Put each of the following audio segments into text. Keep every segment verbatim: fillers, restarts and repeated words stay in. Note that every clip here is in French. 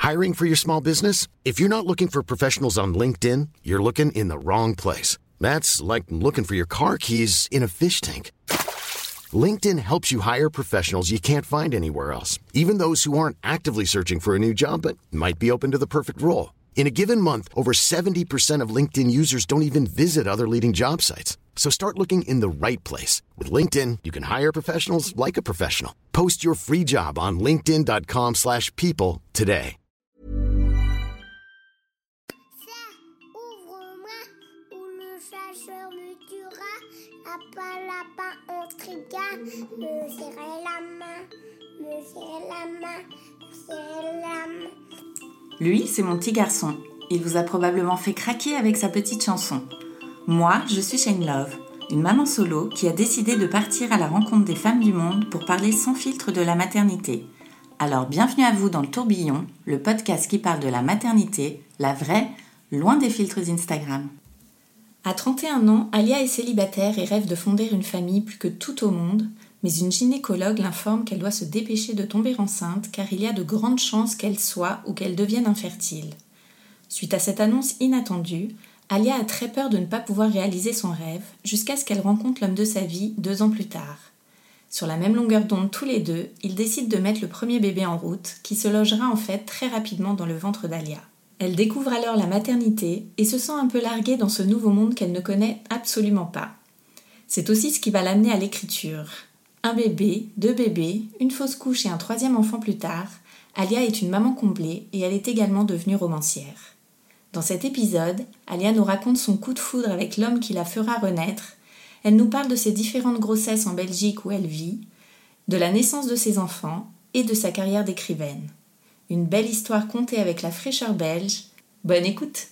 Hiring for your small business? If you're not looking for professionals on LinkedIn, you're looking in the wrong place. That's like looking for your car keys in a fish tank. LinkedIn helps you hire professionals you can't find anywhere else, even those who aren't actively searching for a new job but might be open to the perfect role. In a given month, over seventy percent of LinkedIn users don't even visit other leading job sites. So start looking in the right place. With LinkedIn, you can hire professionals like a professional. Post your free job on linkedin.com slash people today. Ouvre-moi ou le chasseur me tuera. Lapin, lapin, on trigua. Me serrer la main, me serrer la main, me serrer la main. Lui, c'est mon petit garçon. Il vous a probablement fait craquer avec sa petite chanson. Moi, je suis Shane Love, une maman solo qui a décidé de partir à la rencontre des femmes du monde pour parler sans filtre de la maternité. Alors bienvenue à vous dans le Tourbillon, le podcast qui parle de la maternité, la vraie, loin des filtres Instagram. À trente et un ans, Alia est célibataire et rêve de fonder une famille plus que tout au monde, mais une gynécologue l'informe qu'elle doit se dépêcher de tomber enceinte car il y a de grandes chances qu'elle soit ou qu'elle devienne infertile. Suite à cette annonce inattendue, Alia a très peur de ne pas pouvoir réaliser son rêve jusqu'à ce qu'elle rencontre l'homme de sa vie deux ans plus tard. Sur la même longueur d'onde tous les deux, ils décident de mettre le premier bébé en route qui se logera en fait très rapidement dans le ventre d'Alia. Elle découvre alors la maternité et se sent un peu larguée dans ce nouveau monde qu'elle ne connaît absolument pas. C'est aussi ce qui va l'amener à l'écriture. Un bébé, deux bébés, une fausse couche et un troisième enfant plus tard, Alia est une maman comblée et elle est également devenue romancière. Dans cet épisode, Alia nous raconte son coup de foudre avec l'homme qui la fera renaître. Elle nous parle de ses différentes grossesses en Belgique où elle vit, de la naissance de ses enfants et de sa carrière d'écrivaine. Une belle histoire contée avec la fraîcheur belge. Bonne écoute!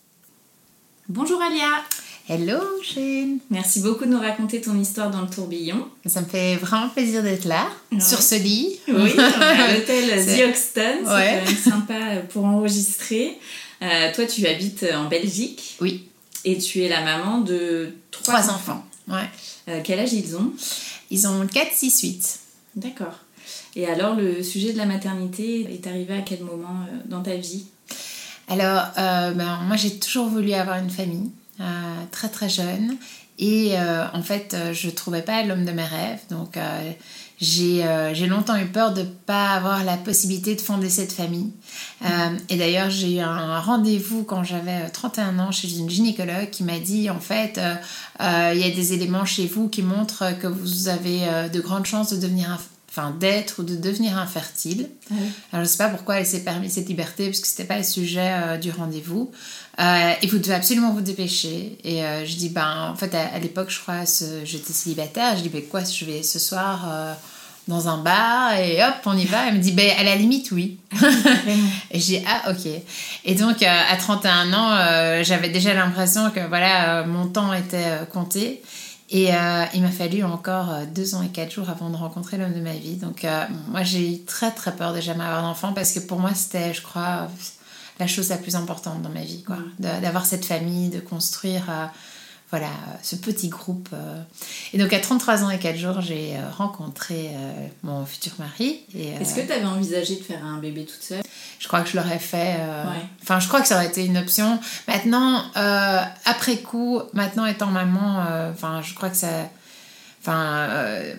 Bonjour Alia! Hello Shane! Merci beaucoup de nous raconter ton histoire dans le tourbillon. Ça me fait vraiment plaisir d'être là, ouais. Sur ce lit. Oui, on est à l'hôtel The Hoxton, c'est ouais. quand même sympa pour enregistrer. Euh, toi, tu habites en Belgique. Oui. Et tu es la maman de trois, trois enfants. enfants. Ouais. Euh, quel âge ils ont? Ils ont quatre, six, huit. D'accord. Et alors, le sujet de la maternité est arrivé à quel moment euh, dans ta vie? Alors, euh, ben, moi, j'ai toujours voulu avoir une famille, euh, très très jeune. Et euh, en fait, euh, je ne trouvais pas l'homme de mes rêves. Donc, euh, j'ai, euh, j'ai longtemps eu peur de ne pas avoir la possibilité de fonder cette famille. Euh, et d'ailleurs, j'ai eu un rendez-vous quand j'avais trente et un ans chez une gynécologue qui m'a dit, en fait, euh, euh, il y a des éléments chez vous qui montrent que vous avez euh, de grandes chances de devenir un Enfin, d'être ou de devenir infertile. Ah oui. Alors, je ne sais pas pourquoi elle s'est permis cette liberté, parce que ce n'était pas le sujet euh, du rendez-vous. Euh, et vous devez absolument vous dépêcher. Et euh, je dis, ben, en fait, à, à l'époque, je crois, ce, j'étais célibataire. Je dis, ben quoi, je vais ce soir euh, dans un bar et hop, on y va. Elle me dit, ben, à la limite, oui. Et je dis, ah, ok. Et donc, euh, à trente et un ans, euh, j'avais déjà l'impression que voilà, euh, mon temps était euh, compté. Et euh, il m'a fallu encore euh, deux ans et quatre jours avant de rencontrer l'homme de ma vie. Donc euh, moi j'ai eu très très peur de jamais avoir d'enfant parce que pour moi c'était, je crois, la chose la plus importante dans ma vie, quoi. Mmh. De, d'avoir cette famille, de construire euh, voilà, ce petit groupe. Euh. Et donc à trente-trois ans et quatre jours, j'ai euh, rencontré euh, mon futur mari. Et, euh, Est-ce que tu avais envisagé de faire un bébé toute seule? Je crois que je l'aurais fait. Euh... Ouais. Enfin, je crois que ça aurait été une option. Maintenant, euh, après coup, maintenant étant maman, euh, enfin, je crois que ça... Enfin, euh,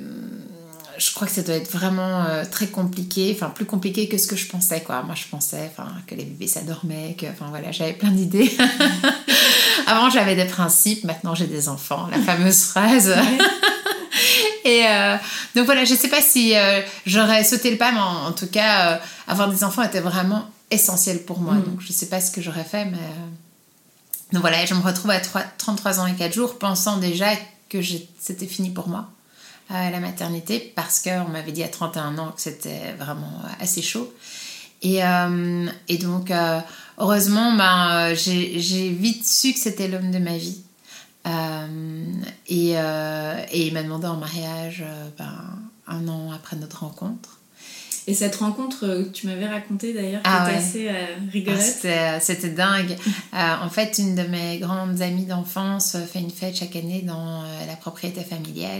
je crois que ça doit être vraiment euh, très compliqué. Enfin, plus compliqué que ce que je pensais, quoi. Moi, je pensais enfin, que les bébés, ça dormait, que... Enfin, voilà, j'avais plein d'idées. Avant, j'avais des principes. Maintenant, j'ai des enfants. La fameuse phrase... Et euh, donc voilà, je ne sais pas si euh, j'aurais sauté le pas, mais en, en tout cas, euh, avoir des enfants était vraiment essentiel pour moi. Mmh. Donc je ne sais pas ce que j'aurais fait, mais... Euh... Donc voilà, je me retrouve à trente-trois ans et quatre jours, pensant déjà que j'ai... c'était fini pour moi, euh, la maternité, parce qu'on m'avait dit à trente et un ans que c'était vraiment assez chaud. Et, euh, et donc, euh, heureusement, ben, j'ai, j'ai vite su que c'était l'homme de ma vie. Euh, et, euh, et il m'a demandé en mariage euh, ben, un an après notre rencontre. Et cette rencontre que tu m'avais racontée d'ailleurs, ah qui était ouais. assez euh, rigolote. Ah, c'était, c'était dingue. euh, en fait, une de mes grandes amies d'enfance fait une fête chaque année dans euh, la propriété familiale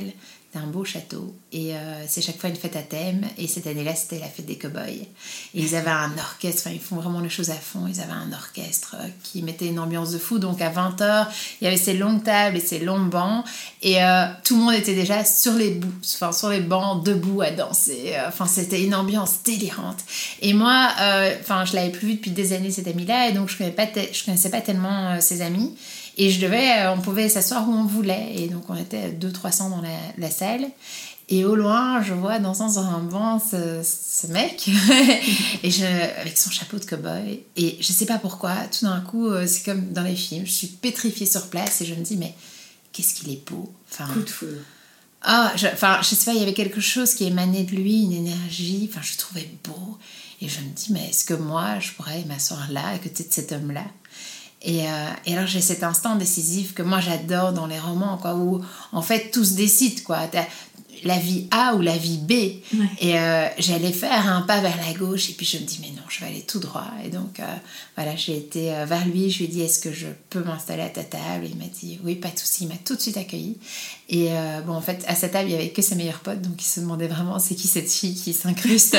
C'était un beau château et euh, c'est chaque fois une fête à thème et cette année-là c'était la fête des cow-boys et ils avaient un orchestre, enfin ils font vraiment les choses à fond, ils avaient un orchestre euh, qui mettait une ambiance de fou, donc à vingt heures il y avait ces longues tables et ces longs bancs et euh, tout le monde était déjà sur les, bou- enfin, sur les bancs debout à danser, enfin c'était une ambiance délirante et moi euh, enfin je l'avais plus vu depuis des années cet ami-là et donc je connaissais pas, te- je connaissais pas tellement euh, ses amis. Et je devais, on pouvait s'asseoir où on voulait. Et donc, on était deux cents trois cents dans la, la salle. Et au loin, je vois dansant sur un banc ce, ce mec et je, avec son chapeau de cow-boy. Et je sais pas pourquoi, tout d'un coup, c'est comme dans les films. Je suis pétrifiée sur place et je me dis, mais qu'est-ce qu'il est beau. Enfin, coup de foudre. Ah, je, enfin, je sais pas, il y avait quelque chose qui émanait de lui, une énergie. Enfin, je le trouvais beau. Et je me dis, mais est-ce que moi, je pourrais m'asseoir là, à côté de cet homme-là ? Et, euh, et alors j'ai cet instant décisif que moi j'adore dans les romans, quoi, où en fait tout se décide, quoi. T'as la vie A ou la vie B. Ouais. Et euh, j'allais faire un pas vers la gauche et puis je me dis mais non, je vais aller tout droit. Et donc euh, voilà, j'ai été euh, vers lui, je lui ai dit est-ce que je peux m'installer à ta table ? Et il m'a dit oui, pas de souci, il m'a tout de suite accueilli. Et euh, bon, en fait à sa table il y avait que ses meilleurs potes, donc il se demandait vraiment c'est qui cette fille qui s'incruste.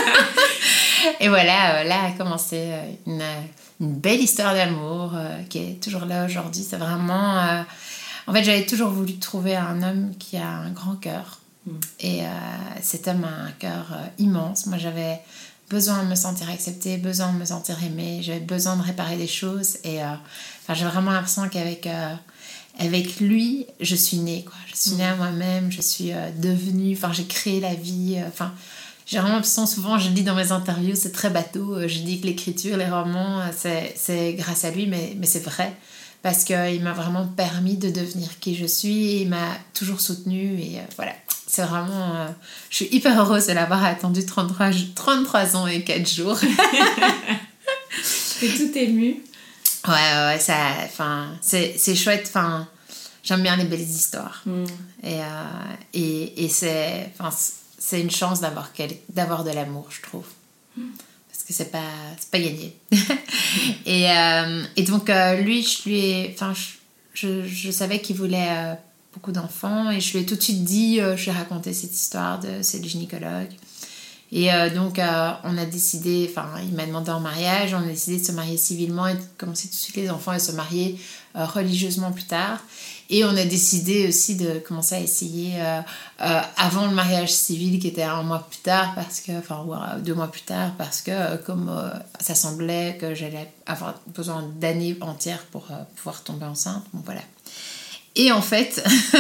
Et voilà, euh, là a commencé une, une belle histoire d'amour euh, qui est toujours là aujourd'hui. C'est vraiment... Euh... En fait, j'avais toujours voulu trouver un homme qui a un grand cœur. Mm. Et euh, cet homme a un cœur euh, immense. Moi, j'avais besoin de me sentir acceptée, besoin de me sentir aimée. J'avais besoin de réparer des choses. Et euh, enfin, j'ai vraiment l'impression qu'avec... Euh, avec lui, je suis née, quoi. Je suis née à moi-même, je suis euh, devenue... Enfin, j'ai créé la vie. Enfin... Euh, J'ai vraiment l'impression, souvent, je le dis dans mes interviews, c'est très bateau. Je dis que l'écriture, les romans, c'est, c'est grâce à lui, mais, mais c'est vrai. Parce qu'il m'a vraiment permis de devenir qui je suis. Et il m'a toujours soutenue. Et euh, voilà, c'est vraiment... Euh, je suis hyper heureuse de l'avoir attendu trente-trois, trente-trois ans et quatre jours. T'es tout émue. Ouais, ouais, ouais, ça... Enfin, c'est, c'est chouette, enfin... J'aime bien les belles histoires. Mm. Et, euh, et, et c'est... Enfin, c'est une chance d'avoir, quel... d'avoir de l'amour, je trouve. Parce que c'est pas, c'est pas gagné. et, euh, et donc, euh, lui, je lui ai... Enfin, je, je, je savais qu'il voulait euh, beaucoup d'enfants. Et je lui ai tout de suite dit... Euh, je lui ai raconté cette histoire de... C'est le gynécologue. Et euh, donc, euh, on a décidé... Enfin, il m'a demandé en mariage. On a décidé de se marier civilement et de commencer tout de suite les enfants et se marier euh, religieusement plus tard. Et on a décidé aussi de commencer à essayer euh, euh, avant le mariage civil qui était un mois plus tard, parce que, enfin deux mois plus tard, parce que euh, comme euh, ça semblait que j'allais avoir besoin d'années entières pour euh, pouvoir tomber enceinte, bon voilà. Et en fait,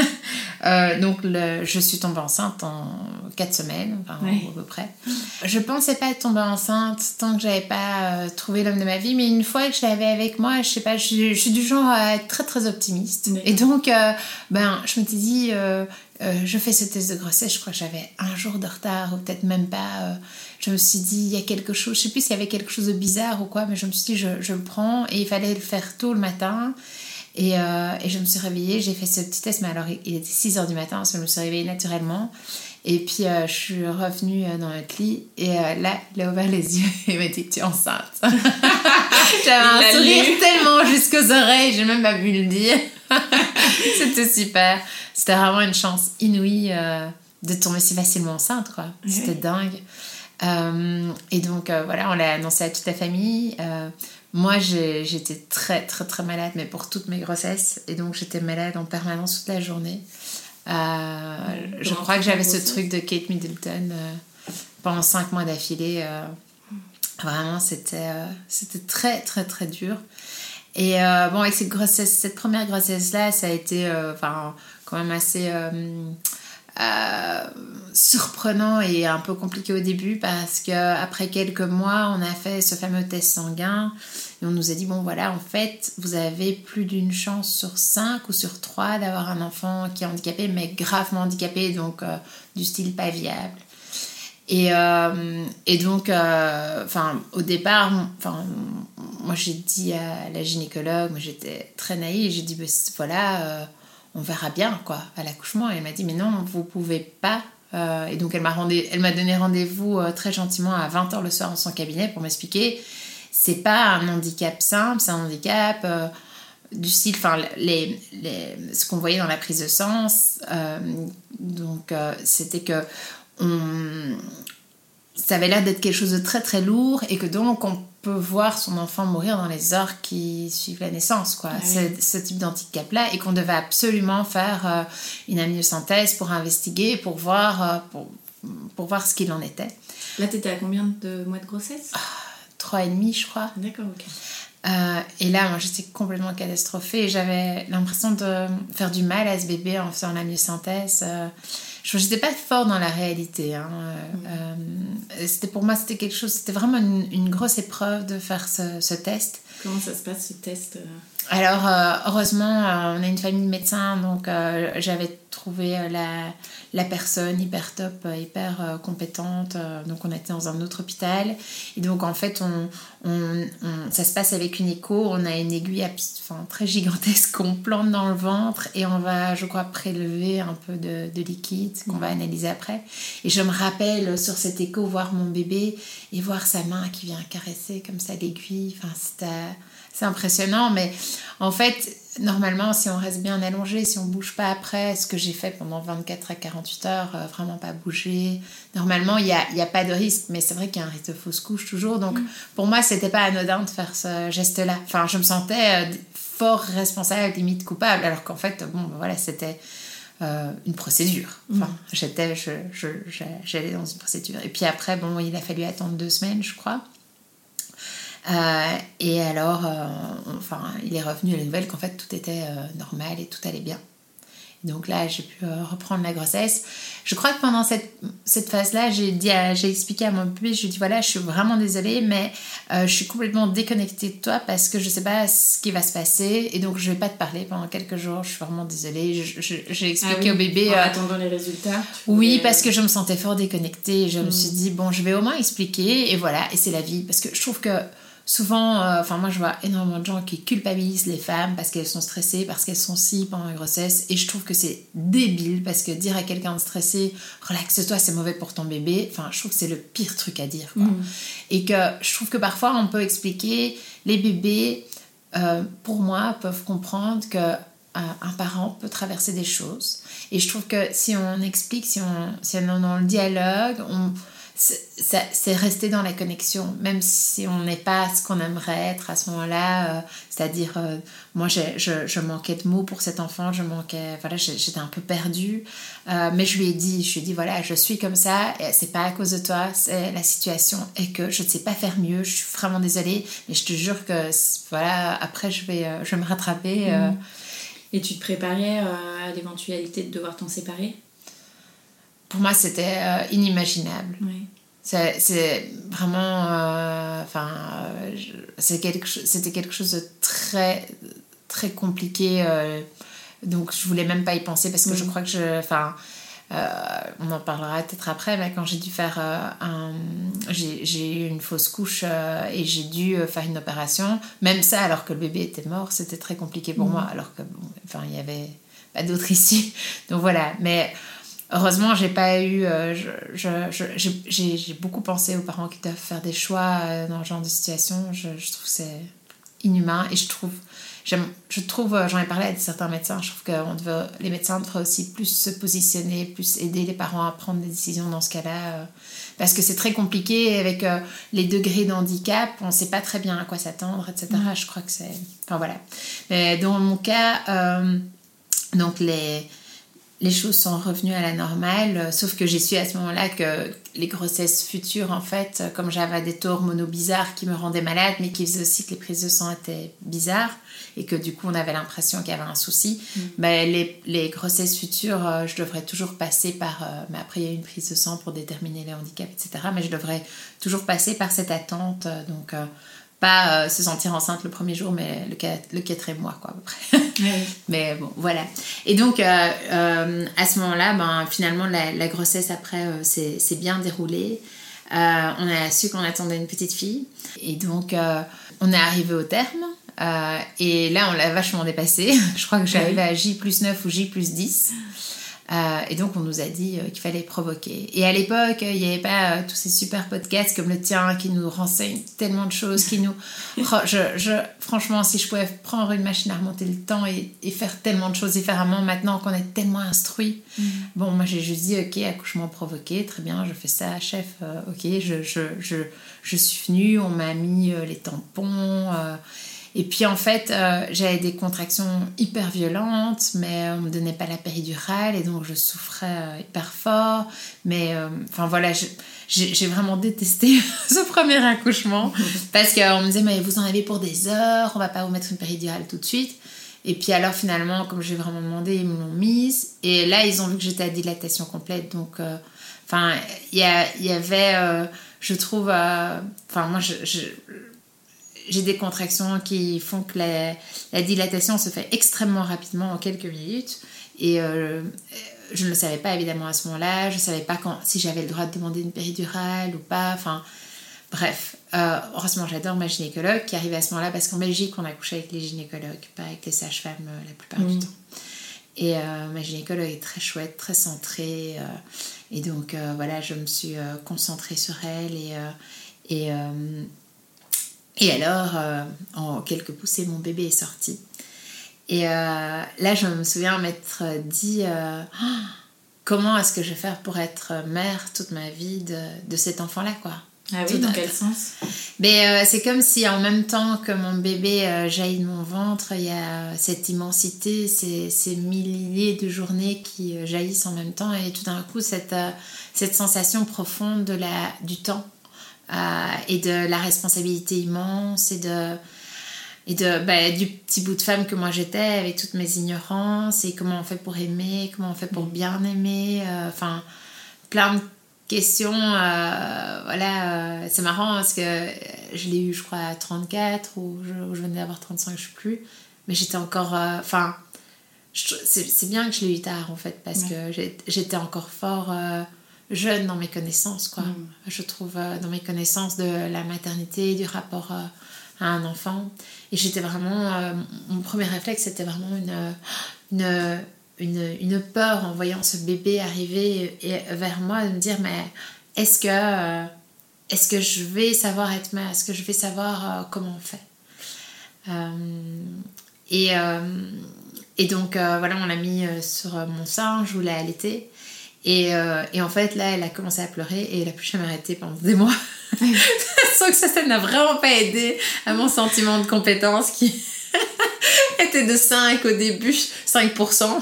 euh, donc le, je suis tombée enceinte en quatre semaines, enfin, oui. À peu près. Je pensais pas tomber enceinte tant que j'avais pas euh, trouvé l'homme de ma vie, mais une fois que je l'avais avec moi, je sais pas, je, je suis du genre à être très très optimiste. Oui. Et donc, euh, ben, je m'étais dit, euh, euh, je fais ce test de grossesse, je crois que j'avais un jour de retard, ou peut-être même pas. Euh, je me suis dit, il y a quelque chose, je sais plus s'il y avait quelque chose de bizarre ou quoi, mais je me suis dit, je, je le prends, et il fallait le faire tôt le matin. Et, euh, et je me suis réveillée, j'ai fait ce petit test, mais alors il était six heures du matin, parce que je me suis réveillée naturellement. Et puis euh, je suis revenue dans notre lit, et euh, là, il a ouvert les yeux et il m'a dit, tu es enceinte. J'avais un sourire lu. Tellement jusqu'aux oreilles, j'ai même pas pu le dire. C'était super. C'était vraiment une chance inouïe euh, de tomber si facilement enceinte, quoi. Oui. C'était dingue. Euh, et donc euh, voilà, on l'a annoncé à toute la famille. Euh, Moi, j'ai, j'étais très, très, très malade, mais pour toutes mes grossesses. Et donc, j'étais malade en permanence toute la journée. Euh, je crois que j'avais ce truc de Kate Middleton euh, pendant cinq mois d'affilée. Euh, vraiment, c'était, euh, c'était très, très, très dur. Et euh, bon, avec cette grossesse, cette première grossesse-là, ça a été euh, enfin, quand même assez... Euh, Euh, surprenant et un peu compliqué au début, parce qu'après quelques mois on a fait ce fameux test sanguin et on nous a dit bon voilà, en fait vous avez plus d'une chance sur cinq ou sur trois d'avoir un enfant qui est handicapé, mais gravement handicapé, donc euh, du style pas viable. Et, euh, et donc euh, au départ enfin, moi j'ai dit à la gynécologue, moi j'étais très naïve, j'ai dit bah, voilà euh, on verra bien, quoi, à l'accouchement. Et elle m'a dit, mais non, vous pouvez pas. Euh, et donc, elle m'a, rendez- elle m'a donné rendez-vous euh, très gentiment à vingt heures le soir dans son cabinet pour m'expliquer. C'est pas un handicap simple, c'est un handicap euh, du style, enfin, les, les, ce qu'on voyait dans la prise de sang, euh, donc euh, c'était que on, ça avait l'air d'être quelque chose de très très lourd et que donc on peut voir son enfant mourir dans les heures qui suivent la naissance, quoi. Ah oui. ce, ce type d'handicap-là, et qu'on devait absolument faire euh, une amniosynthèse pour investiguer, pour voir, euh, pour, pour voir ce qu'il en était. Là, t'étais à combien de mois de grossesse ? ah, Trois et demi, je crois. D'accord, ok. Euh, et là, moi, j'étais complètement catastrophée. J'avais l'impression de faire du mal à ce bébé en faisant la myosynthèse. Euh, je n'étais pas forte dans la réalité. Hein. Mmh. Euh, c'était, pour moi, c'était quelque chose. C'était vraiment une, une grosse épreuve de faire ce, ce test. Comment ça se passe, ce test ? Alors, euh, heureusement, euh, on a une famille de médecins, donc euh, j'avais trouvé euh, la, la personne hyper top, euh, hyper euh, compétente. Euh, donc, on était dans un autre hôpital. Et donc, en fait, on, on, on, ça se passe avec une écho. On a une aiguille enfin, très gigantesque qu'on plante dans le ventre et on va, je crois, prélever un peu de, de liquide qu'on va analyser après. Et je me rappelle, sur cette écho, voir mon bébé et voir sa main qui vient caresser comme ça l'aiguille. Enfin, c'était... C'est impressionnant, mais en fait, normalement, si on reste bien allongé, si on ne bouge pas après, ce que j'ai fait pendant vingt-quatre à quarante-huit heures, euh, vraiment pas bouger, normalement, il n'y a, y a pas de risque, mais c'est vrai qu'il y a un risque de fausse couche toujours. Donc, mmh. pour moi, ce n'était pas anodin de faire ce geste-là. Enfin, je me sentais euh, fort responsable, limite coupable, alors qu'en fait, bon, voilà, c'était euh, une procédure. Enfin, mmh. j'étais, je, je, j'allais dans une procédure. Et puis après, bon, il a fallu attendre deux semaines, je crois. Euh, et alors, euh, enfin, il est revenu à la nouvelle qu'en fait tout était euh, normal et tout allait bien. Donc là, j'ai pu euh, reprendre la grossesse. Je crois que pendant cette, cette phase-là, j'ai, dit à, j'ai expliqué à mon bébé, je lui ai dit voilà, je suis vraiment désolée, mais euh, je suis complètement déconnectée de toi parce que je ne sais pas ce qui va se passer et donc je ne vais pas te parler pendant quelques jours. Je suis vraiment désolée. Je, je, j'ai expliqué ah oui, au bébé. En euh, attendant les résultats. Oui, pouvais... parce que je me sentais fort déconnectée. Je mmh. me suis dit bon, je vais au moins expliquer et voilà, et c'est la vie. Parce que je trouve que souvent, enfin euh, moi je vois énormément de gens qui culpabilisent les femmes parce qu'elles sont stressées, parce qu'elles sont si pendant la grossesse, et je trouve que c'est débile parce que dire à quelqu'un de stressé relaxe-toi, c'est mauvais pour ton bébé, enfin je trouve que c'est le pire truc à dire, quoi. Mmh. Et que je trouve que parfois on peut expliquer, les bébés euh, pour moi peuvent comprendre que euh, un parent peut traverser des choses, et je trouve que si on explique, si on, si on est dans le dialogue, on C'est, ça, c'est rester dans la connexion, même si on n'est pas ce qu'on aimerait être à ce moment-là, euh, c'est-à-dire euh, moi j'ai, je, je manquais de mots pour cet enfant, je manquais, voilà, j'étais un peu perdue, euh, mais je lui ai dit, je lui ai dit voilà, je suis comme ça, et c'est pas à cause de toi, c'est la situation et que je ne sais pas faire mieux, je suis vraiment désolée, mais je te jure que voilà, après je vais, euh, je vais me rattraper. Euh. Mmh. Et tu te préparais euh, à l'éventualité de devoir t'en séparer ? Pour moi, c'était euh, inimaginable. Oui. C'est, c'est vraiment... Enfin, euh, euh, c'est quelque, c'était quelque chose de très, très compliqué. Euh, donc, je ne voulais même pas y penser parce que mmh. je crois que je... Enfin, euh, on en parlera peut-être après, mais quand j'ai dû faire euh, un... J'ai, j'ai eu une fausse couche euh, et j'ai dû faire une opération. Même ça, alors que le bébé était mort, c'était très compliqué pour mmh. moi. Alors que, bon, enfin, il n'y avait pas d'autre issue. Donc, voilà. Mais... Heureusement, j'ai pas eu. Euh, je, je, je, j'ai, j'ai beaucoup pensé aux parents qui doivent faire des choix euh, dans ce genre de situation. Je, je trouve que c'est inhumain et je trouve. J'aime, je trouve, j'en ai parlé à certains médecins. Je trouve que on devait, les médecins devraient aussi plus se positionner, plus aider les parents à prendre des décisions dans ce cas-là, euh, parce que c'est très compliqué avec euh, les degrés d'handicap. On ne sait pas très bien à quoi s'attendre, et cetera. Mmh. Je crois que c'est. Enfin voilà. Mais dans mon cas, euh, donc les. Les choses sont revenues à la normale, sauf que j'ai su à ce moment-là que les grossesses futures, en fait, comme j'avais des taux hormonaux bizarres qui me rendaient malade, mais qui faisaient aussi que les prises de sang étaient bizarres, et que du coup on avait l'impression qu'il y avait un souci, mmh. ben, les, les grossesses futures, euh, je devrais toujours passer par... Euh, mais après, il y a une prise de sang pour déterminer les handicaps, et cetera. Mais je devrais toujours passer par cette attente, euh, donc... Euh, pas euh, se sentir enceinte le premier jour, mais le, le quatrième mois, quoi, à peu près. Oui. Mais bon, voilà. Et donc, euh, euh, à ce moment-là, ben, finalement, la, la grossesse, après, euh, s'est, s'est bien déroulée. Euh, on a su qu'on attendait une petite fille. Et donc, euh, on est arrivé au terme. Euh, et là, on l'a vachement dépassé. Je crois que j'arrivais à J plus neuf ou J plus dix. Euh, et donc, on nous a dit euh, qu'il fallait provoquer. Et à l'époque, il n'y avait pas euh, tous ces super podcasts comme le tien qui nous renseignent tellement de choses, qui nous... je, je, franchement, si je pouvais prendre une machine à remonter le temps et, et faire tellement de choses différemment maintenant qu'on est tellement instruits. Mm. Bon, moi, j'ai juste dit, ok, accouchement provoqué, très bien, je fais ça, chef, euh, ok, je, je, je, je suis venue, on m'a mis euh, les tampons... Euh, Et puis en fait, euh, j'avais des contractions hyper violentes, mais on ne me donnait pas la péridurale et donc je souffrais euh, hyper fort. Mais enfin euh, voilà, je, j'ai, j'ai vraiment détesté ce premier accouchement parce qu'on me disait, mais vous en avez pour des heures, on ne va pas vous mettre une péridurale tout de suite. Et puis alors finalement, comme j'ai vraiment demandé, ils me l'ont mise. Et là, ils ont vu que j'étais à dilatation complète. Donc, enfin, euh, il y, y avait, euh, je trouve, enfin euh, moi, je... je j'ai des contractions qui font que la, la dilatation se fait extrêmement rapidement en quelques minutes et euh, je ne le savais pas évidemment à ce moment-là, je ne savais pas quand, si j'avais le droit de demander une péridurale ou pas, enfin bref, euh, heureusement j'adore ma gynécologue qui arrivait à ce moment-là parce qu'en Belgique on accouche avec les gynécologues, pas avec les sages-femmes euh, la plupart mmh. du temps. Et euh, ma gynécologue est très chouette, très centrée euh, et donc euh, voilà, je me suis euh, concentrée sur elle et, euh, et euh, Et alors, euh, en quelques poussées, mon bébé est sorti. Et euh, là, je me souviens m'être dit euh, oh, comment est-ce que je vais faire pour être mère toute ma vie de, de cet enfant-là, quoi. Ah oui, dans quel sens ? Mais euh, c'est comme si en même temps que mon bébé euh, jaillit de mon ventre, il y a cette immensité, ces, ces milliers de journées qui euh, jaillissent en même temps, et tout d'un coup, cette, euh, cette sensation profonde de la, du temps. Euh, et de la responsabilité immense et, de, et de, bah, du petit bout de femme que moi j'étais avec toutes mes ignorances et comment on fait pour aimer, comment on fait pour bien aimer, enfin euh, plein de questions, euh, voilà, euh, c'est marrant parce que je l'ai eu je crois à trente-quatre ou je, ou je venais d'avoir trente-cinq, je sais plus, mais j'étais encore, enfin euh, c'est, c'est bien que je l'ai eu tard en fait parce ouais. que j'ai, j'étais encore fort euh, jeune dans mes connaissances, quoi. Mmh. Je trouve euh, dans mes connaissances de la maternité, du rapport euh, à un enfant. Et j'étais vraiment... Euh, mon premier réflexe, c'était vraiment une, une, une, une peur en voyant ce bébé arriver et, et vers moi, de me dire, mais est-ce que, euh, est-ce que je vais savoir être mère ? Est-ce que je vais savoir euh, comment on fait ? euh, et, euh, et donc, euh, voilà, on l'a mis euh, sur mon sein, je voulais allaiter. Et, euh, et en fait, là, elle a commencé à pleurer et elle a plus jamais arrêté pendant des mois. Sauf que ça, ça n'a vraiment pas aidé à mon sentiment de compétence qui était de cinq au début, cinq pour cent.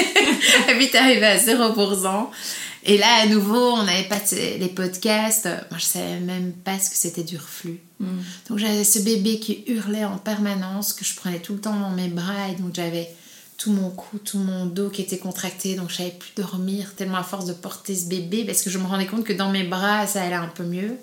Et vite arrivé à zéro pour cent. Et là, à nouveau, on n'avait pas les podcasts. Moi, je savais même pas ce que c'était du reflux. Mm. Donc, j'avais ce bébé qui hurlait en permanence, que je prenais tout le temps dans mes bras. Et donc, j'avais tout mon cou, tout mon dos qui était contracté, donc je savais plus dormir tellement à force de porter ce bébé parce que je me rendais compte que dans mes bras ça allait un peu mieux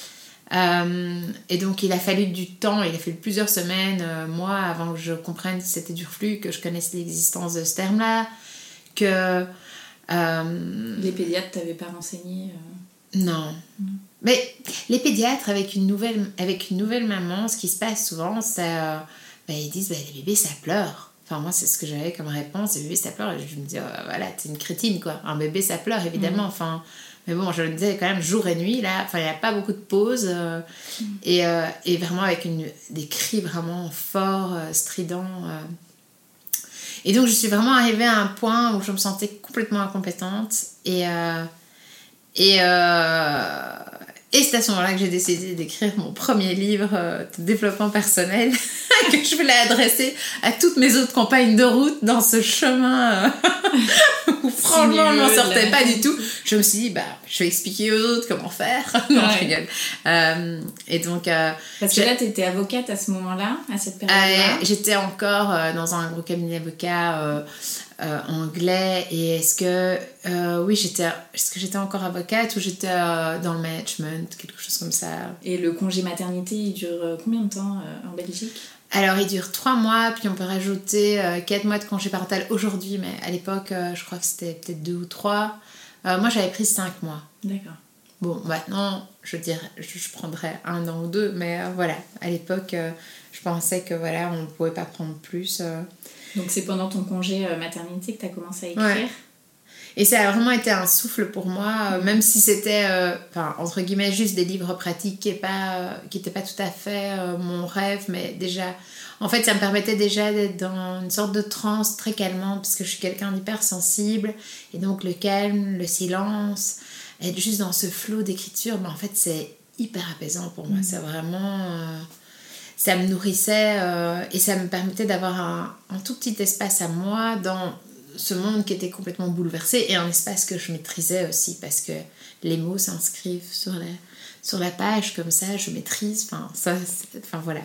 euh, et donc il a fallu du temps, il a fallu plusieurs semaines, euh, mois avant que je comprenne que c'était du reflux, que je connaisse l'existence de ce terme là, que euh, les pédiatres t'avaient pas renseigné euh... non mmh. Mais les pédiatres avec une nouvelle, avec une nouvelle maman, ce qui se passe souvent c'est euh, ben, ils disent ben, les bébés ça pleure. Enfin, moi, c'est ce que j'avais comme réponse. Le bébé, ça pleure. Et je me dis, oh, voilà, t'es une crétine, quoi. Un bébé, ça pleure, évidemment. Mmh. Enfin, mais bon, je le disais quand même jour et nuit, là. Enfin, il n'y a pas beaucoup de pauses. Euh, mmh. et, euh, et vraiment avec une, des cris vraiment forts, euh, stridents. Euh. Et donc, je suis vraiment arrivée à un point où je me sentais complètement incompétente. Et... Euh, et euh, Et c'est à ce moment-là que j'ai décidé d'écrire mon premier livre euh, de développement personnel que je voulais adresser à toutes mes autres compagnes de route dans ce chemin euh, où franchement je m'en sortais pas du tout. Je me suis dit, bah, je vais expliquer aux autres comment faire. Non, ouais. Je rigole. Euh, et donc... Euh, Parce que là, tu étais avocate à ce moment-là, à cette période-là. Euh, j'étais encore euh, dans un gros cabinet d'avocats euh, euh, anglais. Et est-ce que... Euh, oui, j'étais... Est-ce que j'étais encore avocate ou j'étais euh, dans le management, quelque chose comme ça. Et le congé maternité, il dure combien de temps euh, en Belgique ? Alors, il dure trois mois, puis on peut rajouter euh, quatre mois de congé parental aujourd'hui, mais à l'époque, euh, je crois que c'était peut-être deux ou trois. Euh, moi, j'avais pris cinq mois. D'accord. Bon, maintenant, je dirais, je, je prendrais un an ou deux, mais euh, voilà, à l'époque, euh, je pensais que voilà, on ne pouvait pas prendre plus. Euh. Donc, c'est pendant ton congé euh, maternité que tu as commencé à écrire ? Ouais. Et ça a vraiment été un souffle pour moi, euh, même si c'était, euh, enfin, entre guillemets, juste des livres pratiques qui n'étaient pas, euh, qui étaient pas tout à fait euh, mon rêve, mais déjà, en fait, ça me permettait déjà d'être dans une sorte de transe très calmante, parce que je suis quelqu'un d'hypersensible, et donc le calme, le silence, être juste dans ce flot d'écriture, ben, en fait, c'est hyper apaisant pour moi. Mmh. C'est vraiment... Euh, ça me nourrissait euh, et ça me permettait d'avoir un, un tout petit espace à moi dans ce monde qui était complètement bouleversé, et un espace que je maîtrisais aussi, parce que les mots s'inscrivent sur la, sur la page comme ça, je maîtrise, enfin, ça, enfin voilà.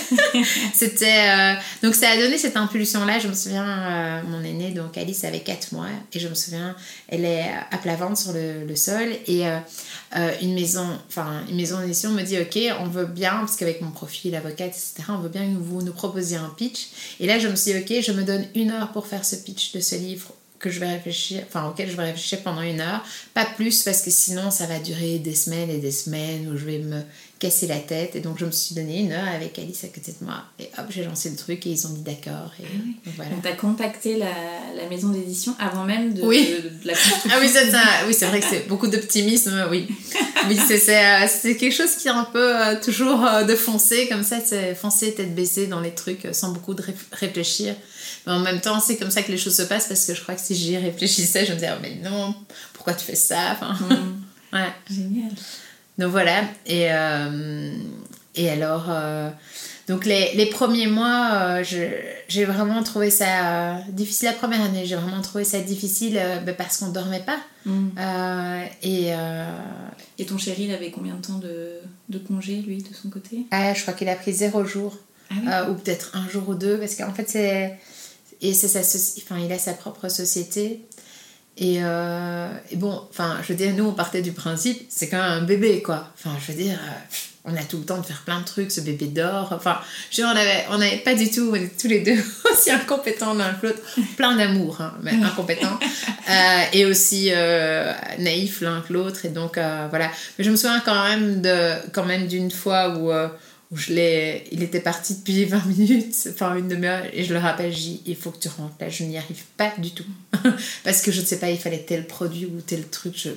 C'était, euh, donc ça a donné cette impulsion-là. Je me souviens, euh, mon aînée, donc Alice, avait quatre mois, et je me souviens, elle est à plat ventre sur le, le sol, et euh, euh, une maison, enfin, une maison d'édition me dit, ok, on veut bien, parce qu'avec mon profil, avocate, et cetera, on veut bien que vous nous proposiez un pitch. Et là, je me suis dit, ok, je me donne une heure pour faire ce pitch de ce livre que je vais réfléchir, enfin auquel je vais réfléchir pendant une heure, pas plus, parce que sinon ça va durer des semaines et des semaines où je vais me casser la tête. Et donc je me suis donné une heure avec Alice à côté de moi, et hop, j'ai lancé le truc, et ils ont dit d'accord, et ah oui. voilà. Donc t'as contacté la, la maison d'édition avant même de, oui. de, de la construction. Ah oui, c'est ça. Oui, c'est vrai que c'est beaucoup d'optimisme, oui. Oui, c'est, c'est, c'est quelque chose qui est un peu euh, toujours euh, de foncer comme ça, c'est foncer tête baissée dans les trucs euh, sans beaucoup de ré- réfléchir. Mais en même temps, c'est comme ça que les choses se passent, parce que je crois que si j'y réfléchissais, je me disais, oh, mais non, pourquoi tu fais ça, enfin, mmh. ouais. Génial. Donc voilà, et, euh, et alors, euh, donc les, les premiers mois, euh, je, j'ai vraiment trouvé ça euh, difficile. La première année, j'ai vraiment trouvé ça difficile euh, bah, parce qu'on ne dormait pas. Mmh. Euh, et, euh, et ton chéri, il avait combien de temps de, de congé, lui, de son côté ? Ah, je crois qu'il a pris zéro jour, ah oui. euh, ou peut-être un jour ou deux, parce qu'en fait, c'est... Et c'est sa soci... enfin, il a sa propre société. Et, euh... et bon, enfin, je veux dire, nous, on partait du principe, c'est quand même un bébé, quoi. Enfin, je veux dire, on a tout le temps de faire plein de trucs, ce bébé dort. Enfin, je veux dire, on avait, on avait pas du tout, on était tous les deux aussi incompétents l'un que l'autre. Plein d'amour, hein, mais incompétents. euh, et aussi euh, naïfs l'un que l'autre. Et donc, euh, voilà. Mais je me souviens quand même, de, quand même d'une fois où... Euh, où je l'ai, il était parti depuis vingt minutes, enfin une demi-heure, et je le rappelle, j'ai dit, il faut que tu rentres, là je n'y arrive pas du tout, parce que je ne sais pas, il fallait tel produit ou tel truc, je...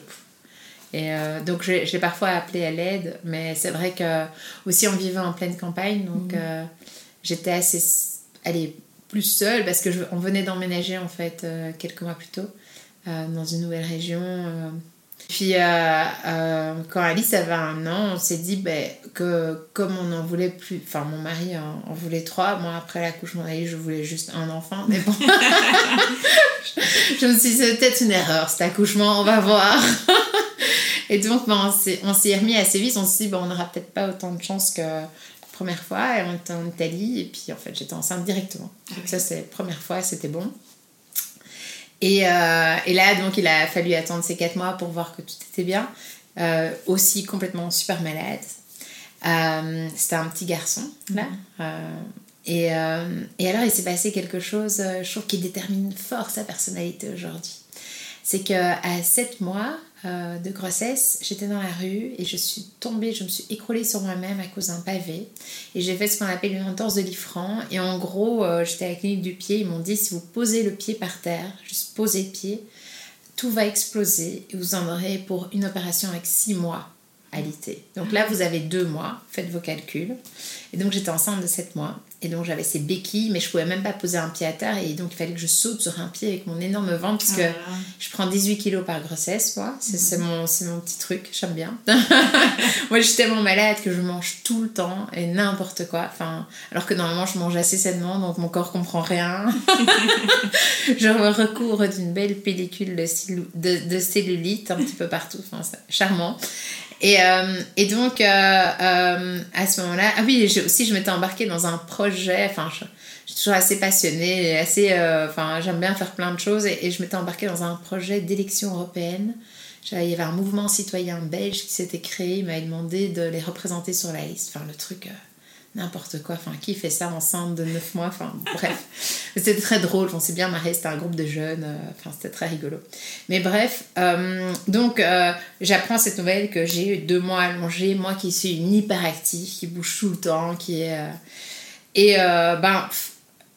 et euh, donc je, je l'ai parfois appelé à l'aide, mais c'est vrai que aussi on vivait en pleine campagne, donc mmh. euh, j'étais assez, allez, plus seule, parce que je, on venait d'emménager en fait euh, quelques mois plus tôt, euh, dans une nouvelle région, euh, Puis euh, euh, quand Alice avait un an, on s'est dit ben, que comme on en voulait plus, enfin mon mari en, en voulait trois, moi après l'accouchement d'Alice je voulais juste un enfant, mais bon, je me suis dit c'est peut-être une erreur cet accouchement, on va voir. Et donc ben, on, s'est, on s'y est remis assez vite, on s'est dit ben, on n'aura peut-être pas autant de chance que la première fois, et on était en Italie, et puis en fait j'étais enceinte directement. Ah oui. Ça c'est la première fois, c'était bon. Et, euh, et là, donc, il a fallu attendre ces quatre mois pour voir que tout était bien. Euh, aussi complètement super malade. Euh, c'était un petit garçon, là. Mmh. Euh, et, euh, et alors, il s'est passé quelque chose, je trouve, qui détermine fort sa personnalité aujourd'hui. C'est qu'à sept mois euh, de grossesse, j'étais dans la rue et je suis tombée, je me suis écroulée sur moi-même à cause d'un pavé. Et j'ai fait ce qu'on appelle une entorse de Liffrand. Et en gros, euh, j'étais à la clinique du pied. Ils m'ont dit, si vous posez le pied par terre, juste posez le pied, tout va exploser et vous en aurez pour une opération avec six mois à l'I T. Donc là, vous avez deux mois, faites vos calculs. Et donc, j'étais enceinte de sept mois. Et donc, j'avais ces béquilles, mais je ne pouvais même pas poser un pied à terre. Et donc, il fallait que je saute sur un pied avec mon énorme ventre, parce que ah. je prends dix-huit kilos par grossesse, moi. C'est, mmh. c'est, mon, c'est mon petit truc, j'aime bien. Moi, je suis tellement malade que je mange tout le temps et n'importe quoi. Enfin, alors que normalement, je mange assez sainement, donc mon corps ne comprend rien. Je recouvre d'une belle pellicule de, cellu- de, de cellulite un petit peu partout. Enfin, c'est charmant. Et, euh, et donc, euh, euh, à ce moment-là... Ah oui, j'ai, aussi, je m'étais embarquée dans un projet... Enfin, je, je suis toujours assez passionnée, assez... Euh, enfin, j'aime bien faire plein de choses. Et, et je m'étais embarquée dans un projet d'élection européenne. Il y avait un mouvement citoyen belge qui s'était créé. Il m'avait demandé de les représenter sur la liste. Enfin, le truc... Euh, n'importe quoi, enfin qui fait ça enceinte de neuf mois, enfin bref, c'était très drôle, on s'est bien marré, c'était un groupe de jeunes, enfin euh, c'était très rigolo, mais bref, euh, donc euh, j'apprends cette nouvelle que j'ai eu deux mois allongés, moi qui suis une hyperactive, qui bouge tout le temps, qui est euh... et euh, ben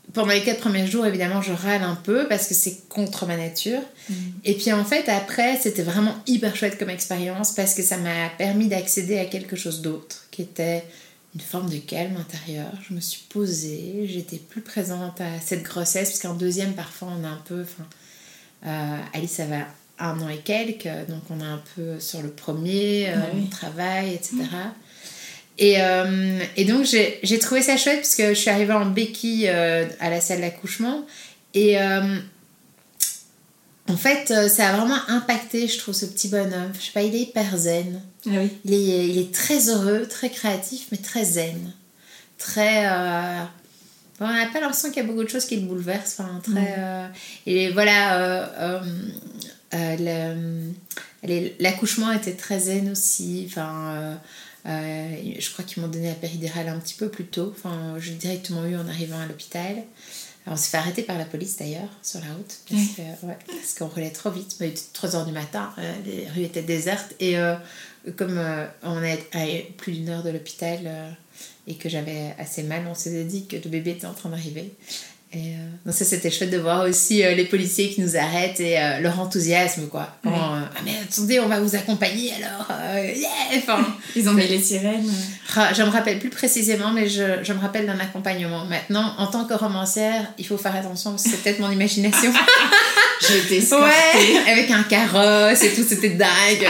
pendant les quatre premiers jours, évidemment, je râle un peu parce que c'est contre ma nature. Mmh. Et puis en fait, après, c'était vraiment hyper chouette comme expérience parce que ça m'a permis d'accéder à quelque chose d'autre qui était une forme de calme intérieur. Je me suis posée, j'étais plus présente à cette grossesse parce qu'en deuxième, parfois, on a un peu... Euh, Alice, ça va un an et quelques, donc on est un peu sur le premier, euh, oui. on travaille, et cetera. Mmh. Et, euh, et donc j'ai, j'ai trouvé ça chouette parce que je suis arrivée en béquille euh, à la salle d'accouchement et euh, en fait euh, ça a vraiment impacté, je trouve, ce petit bonhomme. Je sais pas, il est hyper zen. Ah oui. il, est, il est très heureux, très créatif, mais très zen, très euh, bon, on n'a pas l'impression qu'il y a beaucoup de choses qui le bouleversent, enfin, très, mmh. euh, et voilà euh, euh, euh, le, l'accouchement était très zen aussi, enfin euh, Euh, je crois qu'ils m'ont donné la péridurale un petit peu plus tôt. Enfin, je l'ai directement eu en arrivant à l'hôpital. Alors, on s'est fait arrêter par la police d'ailleurs sur la route parce, oui. que, ouais, parce qu'on roulait trop vite. Il était trois heures du matin, euh, les rues étaient désertes et euh, comme euh, on est à plus d'une heure de l'hôpital euh, et que j'avais assez mal, on s'est dit que le bébé était en train d'arriver. Et euh, donc ça, c'était chouette de voir aussi euh, les policiers qui nous arrêtent et euh, leur enthousiasme, quoi. Oui. Quand, euh, ah mais attendez, on va vous accompagner alors, euh, yeah enfin, ils ont mis les sirènes. Je me rappelle plus précisément, mais je, je me rappelle d'un accompagnement. Maintenant, en tant que romancière, il faut faire attention parce que c'est peut-être mon imagination. J'ai été escortée. Ouais, avec un carrosse et tout, c'était dingue.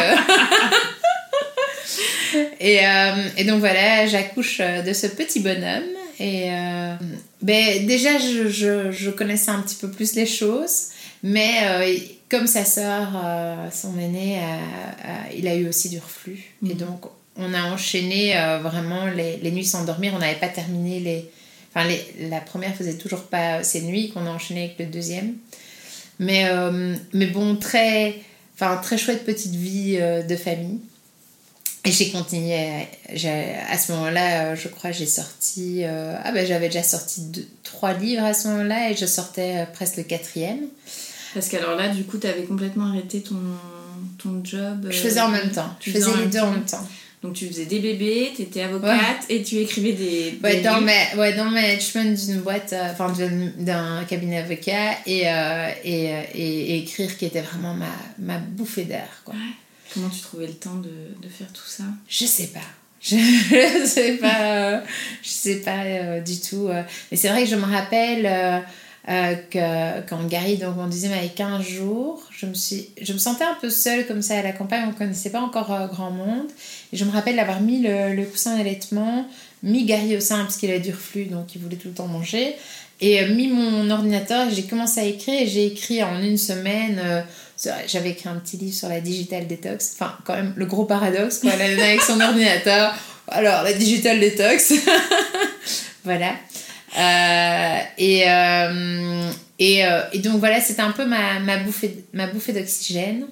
et, euh, et donc voilà, j'accouche de ce petit bonhomme. Et euh, ben, déjà, je, je, je connaissais un petit peu plus les choses, mais euh, comme sa sœur, euh, son aîné, euh, euh, il a eu aussi du reflux. Mmh. Et donc, on a enchaîné euh, vraiment les, les nuits sans dormir. On n'avait pas terminé les... Enfin, les, la première faisait toujours pas ses nuits, qu'on a enchaîné avec le deuxième. Mais, euh, mais bon, très, enfin, très chouette petite vie euh, de famille. Et j'ai continué, j'ai, à ce moment-là, je crois, j'ai sorti... Euh, ah ben, j'avais déjà sorti deux, trois livres à ce moment-là et je sortais euh, presque le quatrième. Parce qu'alors là, du coup, tu avais complètement arrêté ton, ton job. Je faisais en même temps. Je faisais les deux en même temps. Donc, tu faisais des bébés, tu étais avocate ouais. et tu écrivais des, ouais, des dans livres. Ma, ouais, dans le management d'une boîte, enfin, euh, d'un cabinet avocat et, euh, et, et, et écrire qui était vraiment ma, ma bouffée d'air, quoi. Ouais. Comment tu trouvais le temps de, de faire tout ça ? Je sais pas. Je, je sais pas. Euh, je sais pas euh, du tout. Euh. Mais c'est vrai que je me rappelle euh, euh, que quand Gary, donc mon deuxième, avait quinze jours, je me, suis, je me sentais un peu seule comme ça à la campagne. On ne connaissait pas encore euh, grand monde. Et je me rappelle d'avoir mis le, le coussin d'allaitement, mis Gary au sein parce qu'il avait du reflux, donc il voulait tout le temps manger. Et euh, mis mon ordinateur, j'ai commencé à écrire et j'ai écrit en une semaine... Euh, j'avais écrit un petit livre sur la digital detox, enfin quand même le gros paradoxe, quoi, la nana avec son ordinateur, alors la digital detox, voilà, euh, et, euh, et, euh, et donc voilà, c'était un peu ma, ma, bouffée, ma bouffée d'oxygène,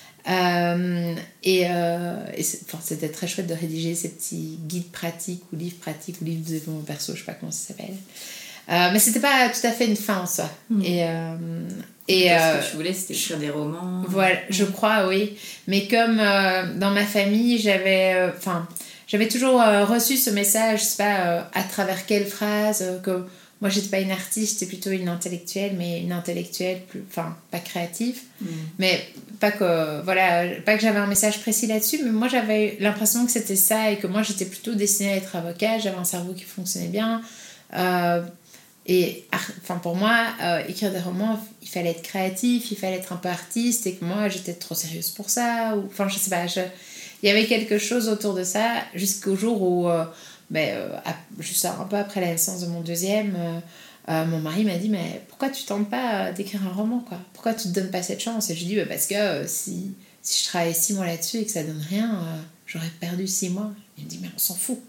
euh, et, euh, et c'est, enfin, c'était très chouette de rédiger ces petits guides pratiques ou livres pratiques ou livres de développement perso, je sais pas comment ça s'appelle. Euh, mais c'était pas tout à fait une fin en soi. Mmh. Et, euh, et Parce euh, que tu voulais, c'était écrire des romans. Voilà, mmh. je crois, oui. Mais comme euh, dans ma famille, j'avais, enfin, euh, j'avais toujours euh, reçu ce message, je sais pas, euh, à travers quelle phrase, euh, que moi j'étais pas une artiste, j'étais plutôt une intellectuelle, mais une intellectuelle, plus, enfin, pas créative. Mmh. Mais pas que, voilà, pas que j'avais un message précis là-dessus, mais moi j'avais l'impression que c'était ça et que moi j'étais plutôt destinée à être avocate, j'avais un cerveau qui fonctionnait bien. Euh, Et enfin, pour moi, euh, écrire des romans, il fallait être créatif, il fallait être un peu artiste, et que moi, j'étais trop sérieuse pour ça. Ou, enfin, je sais pas, je, il y avait quelque chose autour de ça, jusqu'au jour où, euh, ben, euh, juste un peu après la naissance de mon deuxième, euh, euh, mon mari m'a dit, mais pourquoi tu tentes pas d'écrire un roman, quoi ? Pourquoi tu te donnes pas cette chance ? Et je lui dis, bah, parce que euh, si, si je travaille six mois là-dessus et que ça donne rien, euh, j'aurais perdu six mois. Il me dit, mais on s'en fout.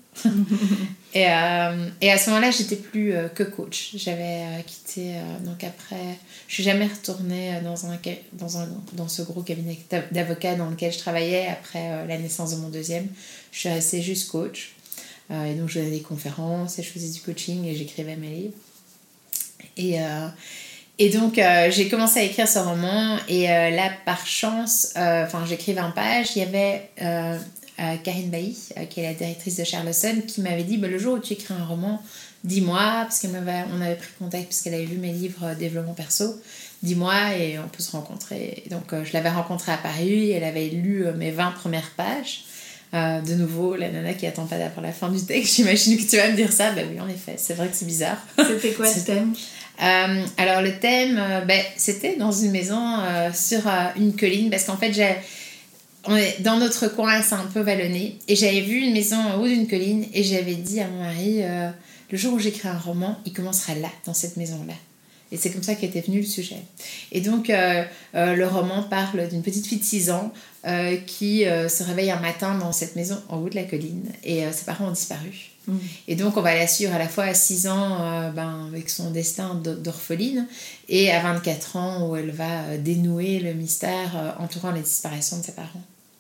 et, euh, et à ce moment-là, j'étais plus euh, que coach. J'avais euh, quitté, euh, donc après, je suis jamais retournée dans, un, dans, un, dans ce gros cabinet d'avocats dans lequel je travaillais après euh, la naissance de mon deuxième. Je suis restée juste coach. Euh, et donc, je donnais des conférences et je faisais du coaching et j'écrivais mes livres. Et, euh, et donc, euh, j'ai commencé à écrire ce roman et euh, là, par chance, enfin, euh, j'écris vingt pages, il y avait... Euh, euh, Karine Bailly, euh, qui est la directrice de Charleston, qui m'avait dit bah, le jour où tu écris un roman, dis-moi, parce qu'on avait, on avait pris contact parce qu'elle avait vu mes livres euh, développement perso, dis-moi et on peut se rencontrer. Et donc euh, je l'avais rencontrée à Paris, elle avait lu euh, mes vingt premières pages. Euh, de nouveau, la nana qui attend pas pour la fin du texte, j'imagine que tu vas me dire ça. Bah oui, en effet, c'est vrai que c'est bizarre. C'était quoi le thème ? euh, Alors le thème, euh, bah, c'était dans une maison euh, sur euh, une colline, parce qu'en fait, j'ai, on est, dans notre coin, c'est un peu vallonné, et j'avais vu une maison en haut d'une colline, et j'avais dit à mon mari, euh, le jour où j'écris un roman, il commencera là, dans cette maison-là. Et c'est comme ça qu'était venu le sujet. Et donc, euh, euh, le roman parle d'une petite fille de six ans euh, qui euh, se réveille un matin dans cette maison en haut de la colline et euh, ses parents ont disparu. Mmh. Et donc, on va la suivre à la fois à six ans euh, ben, avec son destin d'orpheline et à vingt-quatre ans où elle va euh, dénouer le mystère euh, entourant la disparition de ses parents.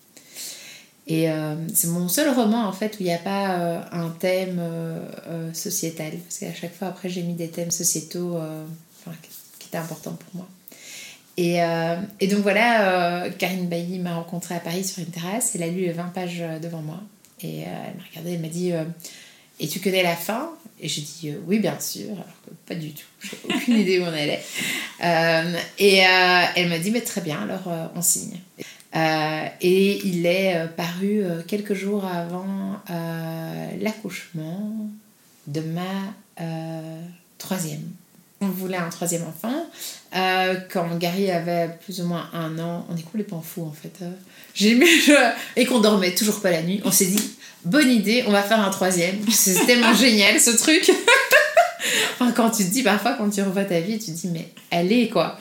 Et euh, c'est mon seul roman en fait où il n'y a pas euh, un thème euh, euh, sociétal, parce qu'à chaque fois après j'ai mis des thèmes sociétaux euh, enfin, qui étaient importants pour moi. Et, euh, et donc voilà, euh, Karine Bailly m'a rencontrée à Paris sur une terrasse, elle a lu les vingt pages devant moi et euh, elle m'a regardée, elle m'a dit euh, et tu connais la fin ? Et j'ai dit euh, oui bien sûr, alors que pas du tout, j'ai aucune idée où on allait. Euh, et euh, elle m'a dit mais très bien, alors euh, on signe. Euh, et il est euh, paru euh, quelques jours avant euh, l'accouchement de ma euh, troisième. On voulait un troisième enfant. Euh, quand Gary avait plus ou moins un an, on est complètement fous en fait. Euh, j'ai mis, je... Et qu'on dormait toujours pas la nuit, on s'est dit bonne idée, on va faire un troisième. C'est tellement génial ce truc. Enfin, quand tu te dis parfois, quand tu revois ta vie, tu te dis mais elle est quoi.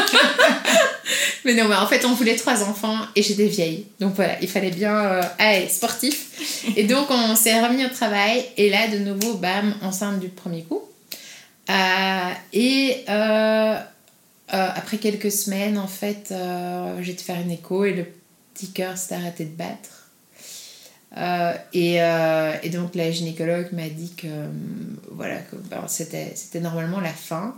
Mais non, mais en fait, on voulait trois enfants et j'étais vieille. Donc voilà, il fallait bien euh, aller sportif. Et donc, on s'est remis au travail. Et là, de nouveau, bam, enceinte du premier coup. Euh, et euh, euh, après quelques semaines, en fait, euh, j'ai été faire une écho et le petit cœur s'est arrêté de battre. Euh, et, euh, et donc, la gynécologue m'a dit que, euh, voilà, que ben, c'était, c'était normalement la fin.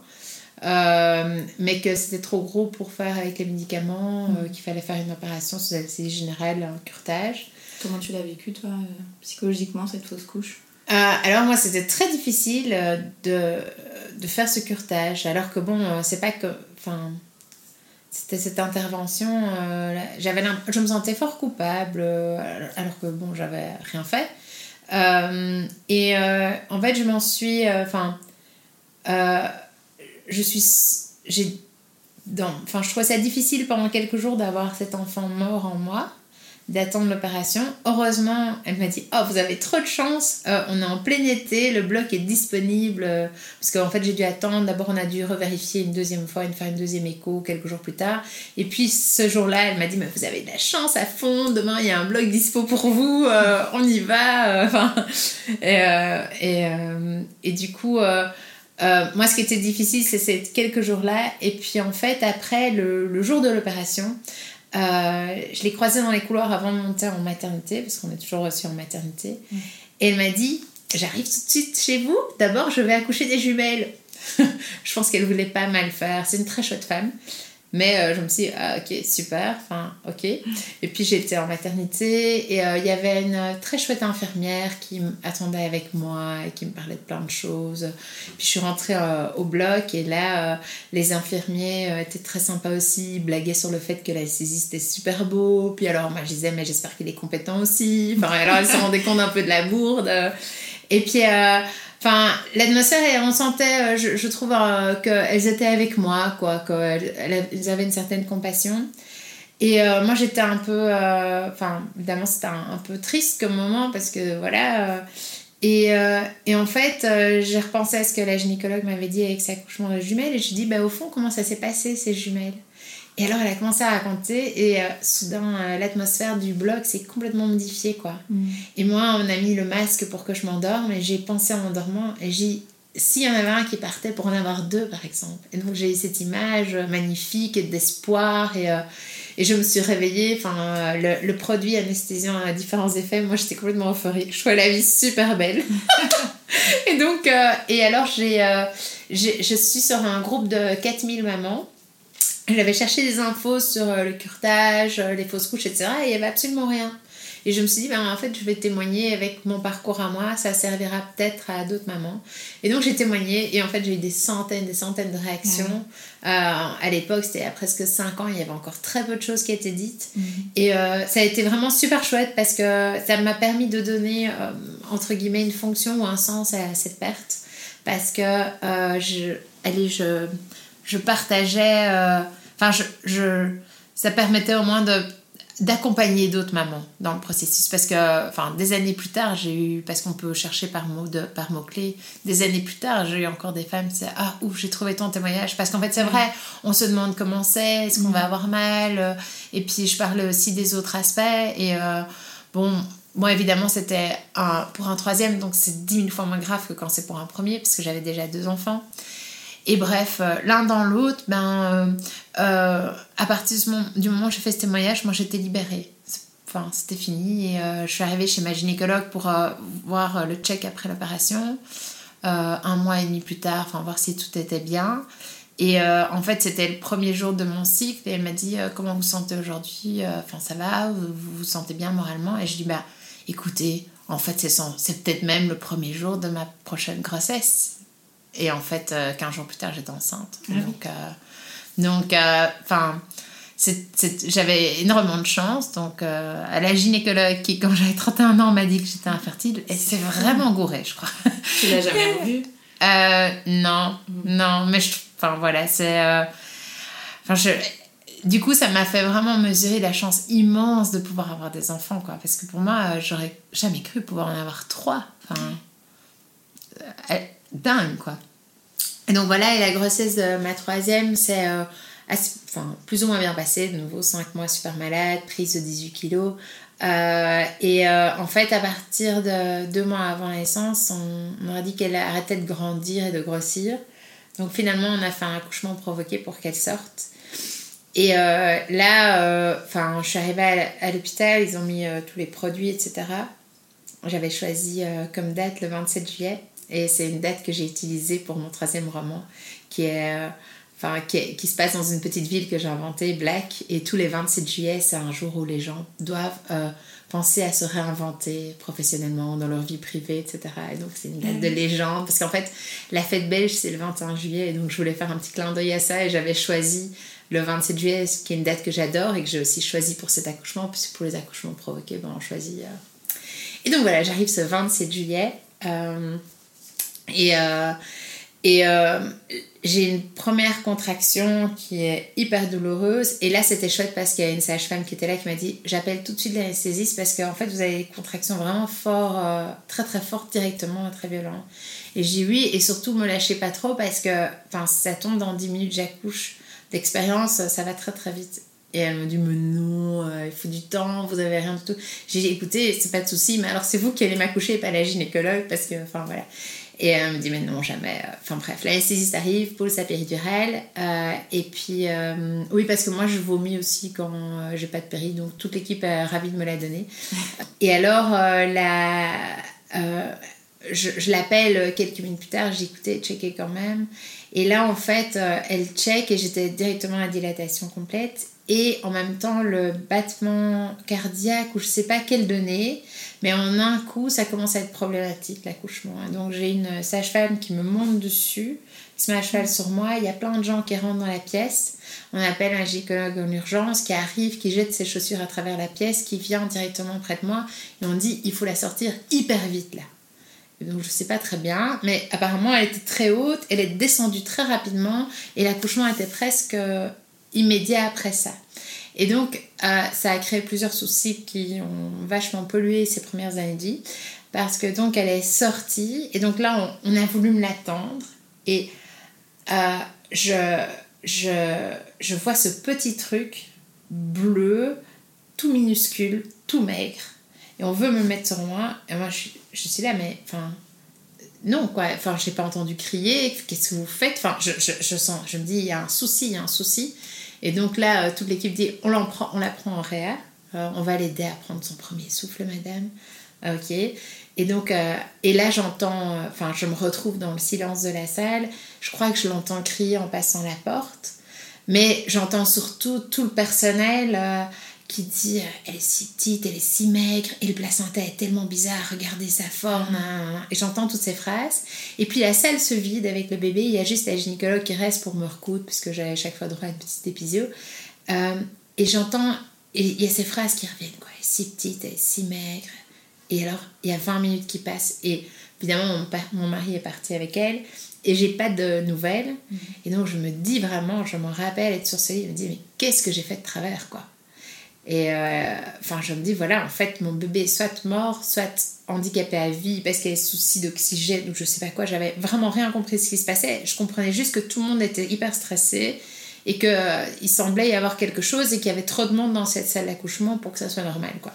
Euh, mais que c'était trop gros pour faire avec les médicaments, mmh. euh, qu'il fallait faire une opération sous anesthésie générale, un curetage. Comment tu l'as vécu toi, euh, psychologiquement, cette fausse couche ? euh, Alors moi c'était très difficile de, de faire ce curetage, alors que bon, c'est pas que... Enfin, c'était cette intervention, euh, j'avais je me sentais fort coupable, euh, alors que bon, j'avais rien fait. Euh, et euh, en fait je m'en suis... Enfin... Euh, euh, je suis j'ai dans enfin je trouvais ça difficile pendant quelques jours d'avoir cet enfant mort en moi, d'attendre l'opération. Heureusement elle m'a dit oh vous avez trop de chance, euh, on est en plein été, le bloc est disponible, euh, parce qu'en fait j'ai dû attendre, d'abord on a dû revérifier une deuxième fois, faire une deuxième écho quelques jours plus tard, et puis ce jour-là elle m'a dit mais vous avez de la chance à fond, demain il y a un bloc dispo pour vous, euh, on y va, enfin euh, et, euh, et, euh, et du coup euh, Euh, moi ce qui était difficile c'est ces quelques jours-là, et puis en fait après le, le jour de l'opération euh, je l'ai croisée dans les couloirs avant de monter en maternité, parce qu'on est toujours reçu en maternité, mmh. et elle m'a dit j'arrive tout de suite chez vous, d'abord je vais accoucher des jumelles. Je pense qu'elle voulait pas mal faire, c'est une très chouette femme. Mais euh, je me suis dit, ah, ok, super, enfin, ok. Et puis j'étais en maternité et il euh, y avait une très chouette infirmière qui m'attendait avec moi et qui me parlait de plein de choses. Puis je suis rentrée euh, au bloc et là, euh, les infirmiers euh, étaient très sympas aussi, ils blaguaient sur le fait que l'anesthésiste était super beau. Puis alors moi je disais, mais j'espère qu'il est compétent aussi. Enfin, alors ils se rendaient compte un peu de la bourde. Et puis... Euh, Enfin, l'atmosphère, on sentait, je, je trouve, euh, qu'elles étaient avec moi, quoi, qu'elles avaient une certaine compassion. Et euh, moi, j'étais un peu... Euh, enfin, évidemment, c'était un, un peu triste comme moment, parce que, voilà... Euh, et, euh, et en fait, euh, j'ai repensé à ce que la gynécologue m'avait dit avec cet accouchement de jumelles, et je dis, bah, au fond, comment ça s'est passé, ces jumelles ? Et alors, elle a commencé à raconter, et euh, soudain, euh, l'atmosphère du bloc s'est complètement modifiée, quoi. Mmh. Et moi, on a mis le masque pour que je m'endorme, et j'ai pensé en m'endormant, et j'ai dit, s'il y en avait un qui partait pour en avoir deux, par exemple. Et donc, j'ai eu cette image magnifique, et d'espoir, et, euh, et je me suis réveillée, enfin, euh, le, le produit anesthésiant a différents effets, moi, j'étais complètement euphorique, je trouvais la vie super belle. Et donc, euh, et alors, j'ai, euh, j'ai, je suis sur un groupe de quatre mille mamans. J'avais cherché des infos sur le curetage, les fausses couches, et cetera. Et il n'y avait absolument rien. Et je me suis dit, ben, en fait, je vais témoigner avec mon parcours à moi, ça servira peut-être à d'autres mamans. Et donc, j'ai témoigné et en fait, j'ai eu des centaines, des centaines de réactions. Mmh. Euh, à l'époque, c'était il y a presque cinq ans, il y avait encore très peu de choses qui étaient dites. Mmh. Et euh, ça a été vraiment super chouette parce que ça m'a permis de donner, euh, entre guillemets, une fonction ou un sens à cette perte. Parce que euh, je, allez, je, je partageais... Enfin, euh, je, je, ça permettait au moins de... d'accompagner d'autres mamans dans le processus parce que enfin des années plus tard j'ai eu parce qu'on peut chercher par mot de par mots clés des années plus tard j'ai eu encore des femmes qui disaient ah ouf j'ai trouvé ton témoignage parce qu'en fait c'est vrai on se demande comment c'est est-ce qu'on va avoir mal et puis je parlais aussi des autres aspects et euh, bon moi évidemment c'était un, pour un troisième donc c'est dix mille fois moins grave que quand c'est pour un premier parce que j'avais déjà deux enfants. Et bref, euh, l'un dans l'autre, ben, euh, euh, à partir du moment, du moment où j'ai fait ce témoignage, moi j'étais libérée. Enfin, c'était fini. Et euh, je suis arrivée chez ma gynécologue pour euh, voir le check après l'opération. Euh, un mois et demi plus tard, enfin, voir si tout était bien. Et euh, en fait, c'était le premier jour de mon cycle. Et elle m'a dit euh, comment vous vous sentez aujourd'hui ? Enfin, ça va ? Vous vous sentez bien moralement ? Et je dis bah, écoutez, en fait, c'est, son, c'est peut-être même le premier jour de ma prochaine grossesse. Et en fait, euh, quinze jours plus tard, j'étais enceinte. Ah donc, euh, donc enfin, euh, j'avais énormément de chance. Donc, euh, à la gynécologue qui, quand j'avais trente et un ans, m'a dit que j'étais infertile, elle s'est vraiment gourée, je crois. Tu l'as jamais revue ? euh, Non, mmh. non. Mais je, enfin, voilà, c'est... Euh, enfin, je... Du coup, ça m'a fait vraiment mesurer la chance immense de pouvoir avoir des enfants, quoi. Parce que pour moi, j'aurais jamais cru pouvoir en avoir trois. Enfin... Euh, dingue quoi. Et donc voilà, et la grossesse de ma troisième c'est euh, assez, enfin, plus ou moins bien passé, de nouveau cinq mois super malade, prise de dix-huit kilos euh, et euh, en fait à partir de deux mois avant la naissance on, on m'a dit qu'elle arrêtait de grandir et de grossir, donc finalement on a fait un accouchement provoqué pour qu'elle sorte et euh, là enfin euh, je suis arrivée à, à l'hôpital, ils ont mis euh, tous les produits etc. J'avais choisi euh, comme date le vingt-sept juillet. Et c'est une date que j'ai utilisée pour mon troisième roman, qui, est, euh, enfin, qui, est, qui se passe dans une petite ville que j'ai inventée, Black. Et tous les vingt-sept juillet, c'est un jour où les gens doivent euh, penser à se réinventer professionnellement dans leur vie privée, et cetera. Et donc, c'est une date de légende. Parce qu'en fait, la fête belge, c'est le vingt et un juillet. Et donc, je voulais faire un petit clin d'œil à ça. Et j'avais choisi le vingt-sept juillet, qui est une date que j'adore et que j'ai aussi choisi pour cet accouchement. Puisque pour les accouchements provoqués, ben, on choisit... Euh... Et donc, voilà, j'arrive ce vingt-sept juillet... Euh... Et, euh, et euh, j'ai une première contraction qui est hyper douloureuse. Et là, c'était chouette parce qu'il y a une sage-femme qui était là qui m'a dit « J'appelle tout de suite l'anesthésiste parce qu'en fait, vous avez des contractions vraiment fort, euh, très très fortes directement, très violentes. » Et j'ai dit « Oui, et surtout, me lâchez pas trop parce que ça tombe dans dix minutes, j'accouche. D'expérience, ça va très très vite. » Et elle me dit « Mais non, euh, il faut du temps, vous avez rien du tout. » J'ai dit « Écoutez, c'est pas de souci, mais alors c'est vous qui allez m'accoucher et pas la gynécologue parce que, enfin voilà. » Et elle me dit, mais non, jamais. Enfin bref, l'anesthésiste arrive, pose sa péridurale. Euh, et puis, euh, oui, parce que moi, je vomis aussi quand euh, j'ai pas de péri. Donc, toute l'équipe est ravie de me la donner. Et alors, euh, la, euh, je, je l'appelle quelques minutes plus tard. Je dis, écoutez, checkez quand même. Et là, en fait, euh, elle check et j'étais directement à dilatation complète. Et en même temps, le battement cardiaque, ou je sais pas quelle donnée, mais en un coup, ça commence à être problématique, l'accouchement. Donc, j'ai une sage-femme qui me monte dessus, qui se met à cheval sur moi. Il y a plein de gens qui rentrent dans la pièce. On appelle un gynécologue en urgence qui arrive, qui jette ses chaussures à travers la pièce, qui vient directement près de moi. Et on dit, il faut la sortir hyper vite, là. Et donc, je sais pas très bien, mais apparemment, elle était très haute. Elle est descendue très rapidement et l'accouchement était presque... immédiat après ça. Et donc, euh, ça a créé plusieurs soucis qui ont vachement pollué ces premières années de vie, parce que donc elle est sortie, et donc là, on, on a voulu me l'attendre, et euh, je, je, je vois ce petit truc bleu, tout minuscule, tout maigre, et on veut me le mettre sur moi, et moi, je, je suis là, mais enfin... non quoi, enfin j'ai pas entendu crier, qu'est-ce que vous faites, enfin je, je, je sens, je me dis il y a un souci, il y a un souci, et donc là euh, toute l'équipe dit on, prend, on la prend en réa, euh, on va l'aider à prendre son premier souffle madame, euh, ok, et donc euh, et là j'entends, enfin euh, je me retrouve dans le silence de la salle, je crois que je l'entends crier en passant la porte, mais j'entends surtout tout le personnel euh, qui dit elle est si petite, elle est si maigre et le placenta est tellement bizarre, regardez sa forme, hein. Et j'entends toutes ces phrases et puis la salle se vide avec le bébé, il y a juste la gynécologue qui reste pour me recoudre parce que j'avais chaque fois droit à une petite épisio euh, et j'entends, et il y a ces phrases qui reviennent quoi, elle est si petite, elle est si maigre et alors il y a vingt minutes qui passent et évidemment mon, pa- mon mari est parti avec elle et j'ai pas de nouvelles mmh. Et donc je me dis vraiment, je m'en rappelle être sur ce lit, je me dis mais qu'est-ce que j'ai fait de travers quoi. Et euh, enfin, je me dis, voilà, en fait, mon bébé est soit mort, soit handicapé à vie parce qu'il y a des soucis d'oxygène ou je sais pas quoi. J'avais vraiment rien compris de ce qui se passait. Je comprenais juste que tout le monde était hyper stressé et qu'il euh, semblait y avoir quelque chose et qu'il y avait trop de monde dans cette salle d'accouchement pour que ça soit normal, quoi.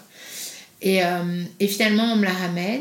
Et, euh, et finalement, on me la ramène.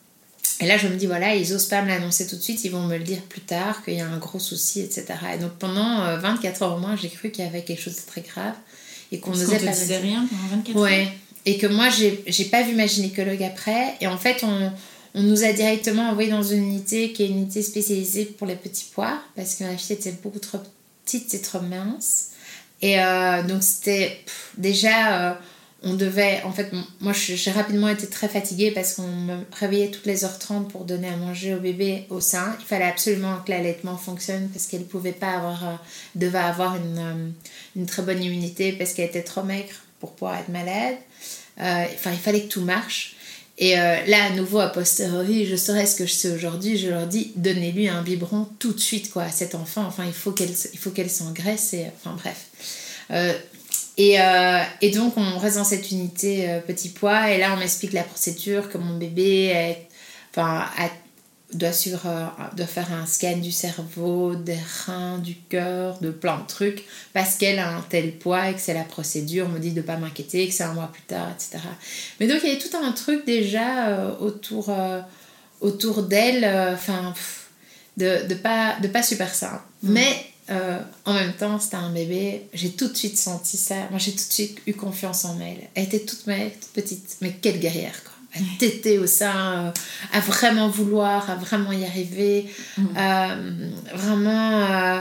Et là, je me dis, voilà, ils osent pas me l'annoncer tout de suite, ils vont me le dire plus tard, qu'il y a un gros souci, et cetera. Et donc, pendant euh, vingt-quatre heures au moins, j'ai cru qu'il y avait quelque chose de très grave. Et qu'on Parce n'osait qu'on te pas disait me... rien pendant vingt-quatre ouais. heures. Et que moi, j'ai, j'ai pas vu ma gynécologue après. Et en fait, on, on nous a directement envoyés dans une unité qui est une unité spécialisée pour les petits pois, parce que ma fille était beaucoup trop petite et trop mince. Et euh, donc, c'était pff, déjà... Euh, on devait... En fait, moi, j'ai rapidement été très fatiguée parce qu'on me réveillait toutes les heures trente pour donner à manger au bébé au sein. Il fallait absolument que l'allaitement fonctionne parce qu'elle ne pouvait pas avoir... devait avoir une, une très bonne immunité parce qu'elle était trop maigre pour pouvoir être malade. Euh, enfin, il fallait que tout marche. Et euh, là, à nouveau, a posteriori, je saurais ce que je sais aujourd'hui. Je leur dis, donnez-lui un biberon tout de suite, quoi, à cet enfant. Enfin, il faut qu'elle, il faut qu'elle s'engraisse. Et, enfin, bref. Euh, Et, euh, et donc, on reste dans cette unité euh, petit pois. Et là, on m'explique la procédure, que mon bébé est, enfin, a, doit, suivre, euh, doit faire un scan du cerveau, des reins, du cœur, de plein de trucs, parce qu'elle a un tel poids et que c'est la procédure. On me dit de ne pas m'inquiéter, que c'est un mois plus tard, et cetera. Mais donc, il y avait tout un truc déjà euh, autour, euh, autour d'elle, enfin, euh, de, de, pas, de pas super sain. Mmh. Mais... Euh, en même temps, c'était un bébé, j'ai tout de suite senti ça. Moi, j'ai tout de suite eu confiance en elle. Elle était toute maigre, toute petite, mais quelle guerrière, quoi. Elle tétait au sein, euh, à vraiment vouloir, à vraiment y arriver. Mmh. Euh, vraiment. Euh...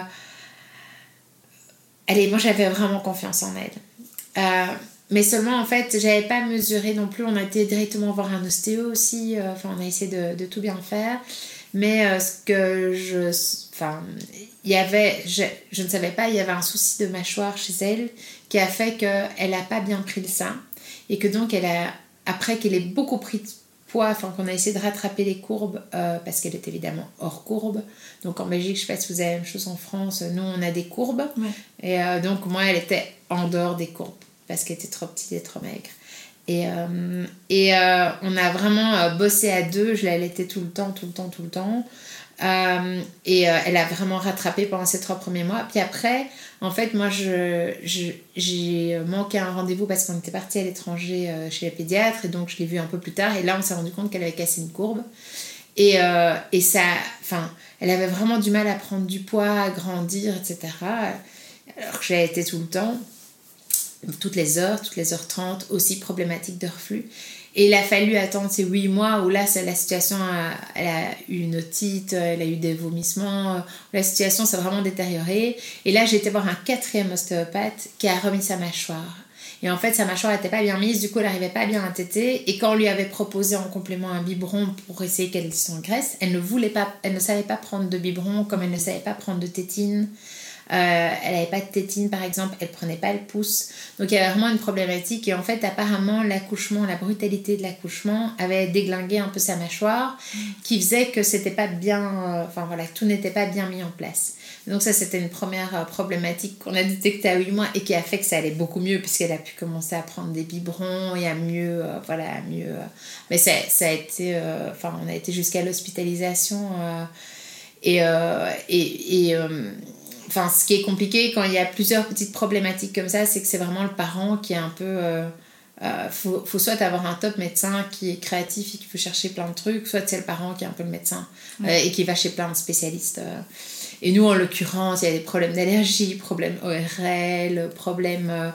Allez, moi, j'avais vraiment confiance en elle. Euh, mais seulement, en fait, j'avais pas mesuré non plus. On a été directement voir un ostéo aussi. Euh, enfin, on a essayé de, de tout bien faire. Mais euh, ce que je... Enfin, il y avait... Je, je ne savais pas, il y avait un souci de mâchoire chez elle qui a fait qu'elle n'a pas bien pris le sein. Et que donc, elle a, après qu'elle ait beaucoup pris de poids, enfin, qu'on a essayé de rattraper les courbes, euh, parce qu'elle est évidemment hors courbe. Donc, en Belgique, je ne sais pas si vous avez la même chose en France, nous, on a des courbes. Ouais. Et euh, donc, moi, elle était en dehors des courbes parce qu'elle était trop petite et trop maigre. Et, euh, et euh, on a vraiment euh, bossé à deux, je l'allaitais tout le temps, tout le temps, tout le temps. Euh, et euh, elle a vraiment rattrapé pendant ces trois premiers mois. Puis après, en fait, moi, je, je, j'ai manqué un rendez-vous parce qu'on était parti à l'étranger euh, chez la pédiatre. Et donc, je l'ai vue un peu plus tard. Et là, on s'est rendu compte qu'elle avait cassé une courbe. Et, euh, et ça, enfin, elle avait vraiment du mal à prendre du poids, à grandir, et cetera. Alors que je l'allaitais tout le temps. Toutes les heures, toutes les heures trente, aussi problématique de reflux. Et il a fallu attendre ces huit mois où là, la situation, a, elle a eu une otite, elle a eu des vomissements, la situation s'est vraiment détériorée. Et là, j'ai été voir un quatrième ostéopathe qui a remis sa mâchoire. Et en fait, sa mâchoire n'était pas bien mise, du coup, elle n'arrivait pas bien à téter. Et quand on lui avait proposé en complément un biberon pour essayer qu'elle s'engraisse, elle ne voulait pas, elle ne savait pas prendre de biberon, comme elle ne savait pas prendre de tétine. Euh, elle n'avait pas de tétine par exemple, elle prenait pas le pouce, donc il y avait vraiment une problématique. Et en fait apparemment l'accouchement, la brutalité de l'accouchement avait déglingué un peu sa mâchoire, mmh. qui faisait que c'était pas bien, enfin euh, voilà, tout n'était pas bien mis en place. Donc ça c'était une première euh, problématique qu'on a détectée à huit mois et qui a fait que ça allait beaucoup mieux puisqu'elle a pu commencer à prendre des biberons et à mieux, euh, voilà, à mieux. Euh, mais ça, ça a été, enfin euh, on a été jusqu'à l'hospitalisation euh, et euh, et, et euh, Enfin, ce qui est compliqué quand il y a plusieurs petites problématiques comme ça, c'est que c'est vraiment le parent qui est un peu... Euh, euh, faut, faut soit avoir un top médecin qui est créatif et qui peut chercher plein de trucs, soit c'est le parent qui est un peu le médecin ouais. euh, et qui va chez plein de spécialistes. Euh. Et nous, en l'occurrence, il y a des problèmes d'allergie, problèmes O R L, problèmes... Euh,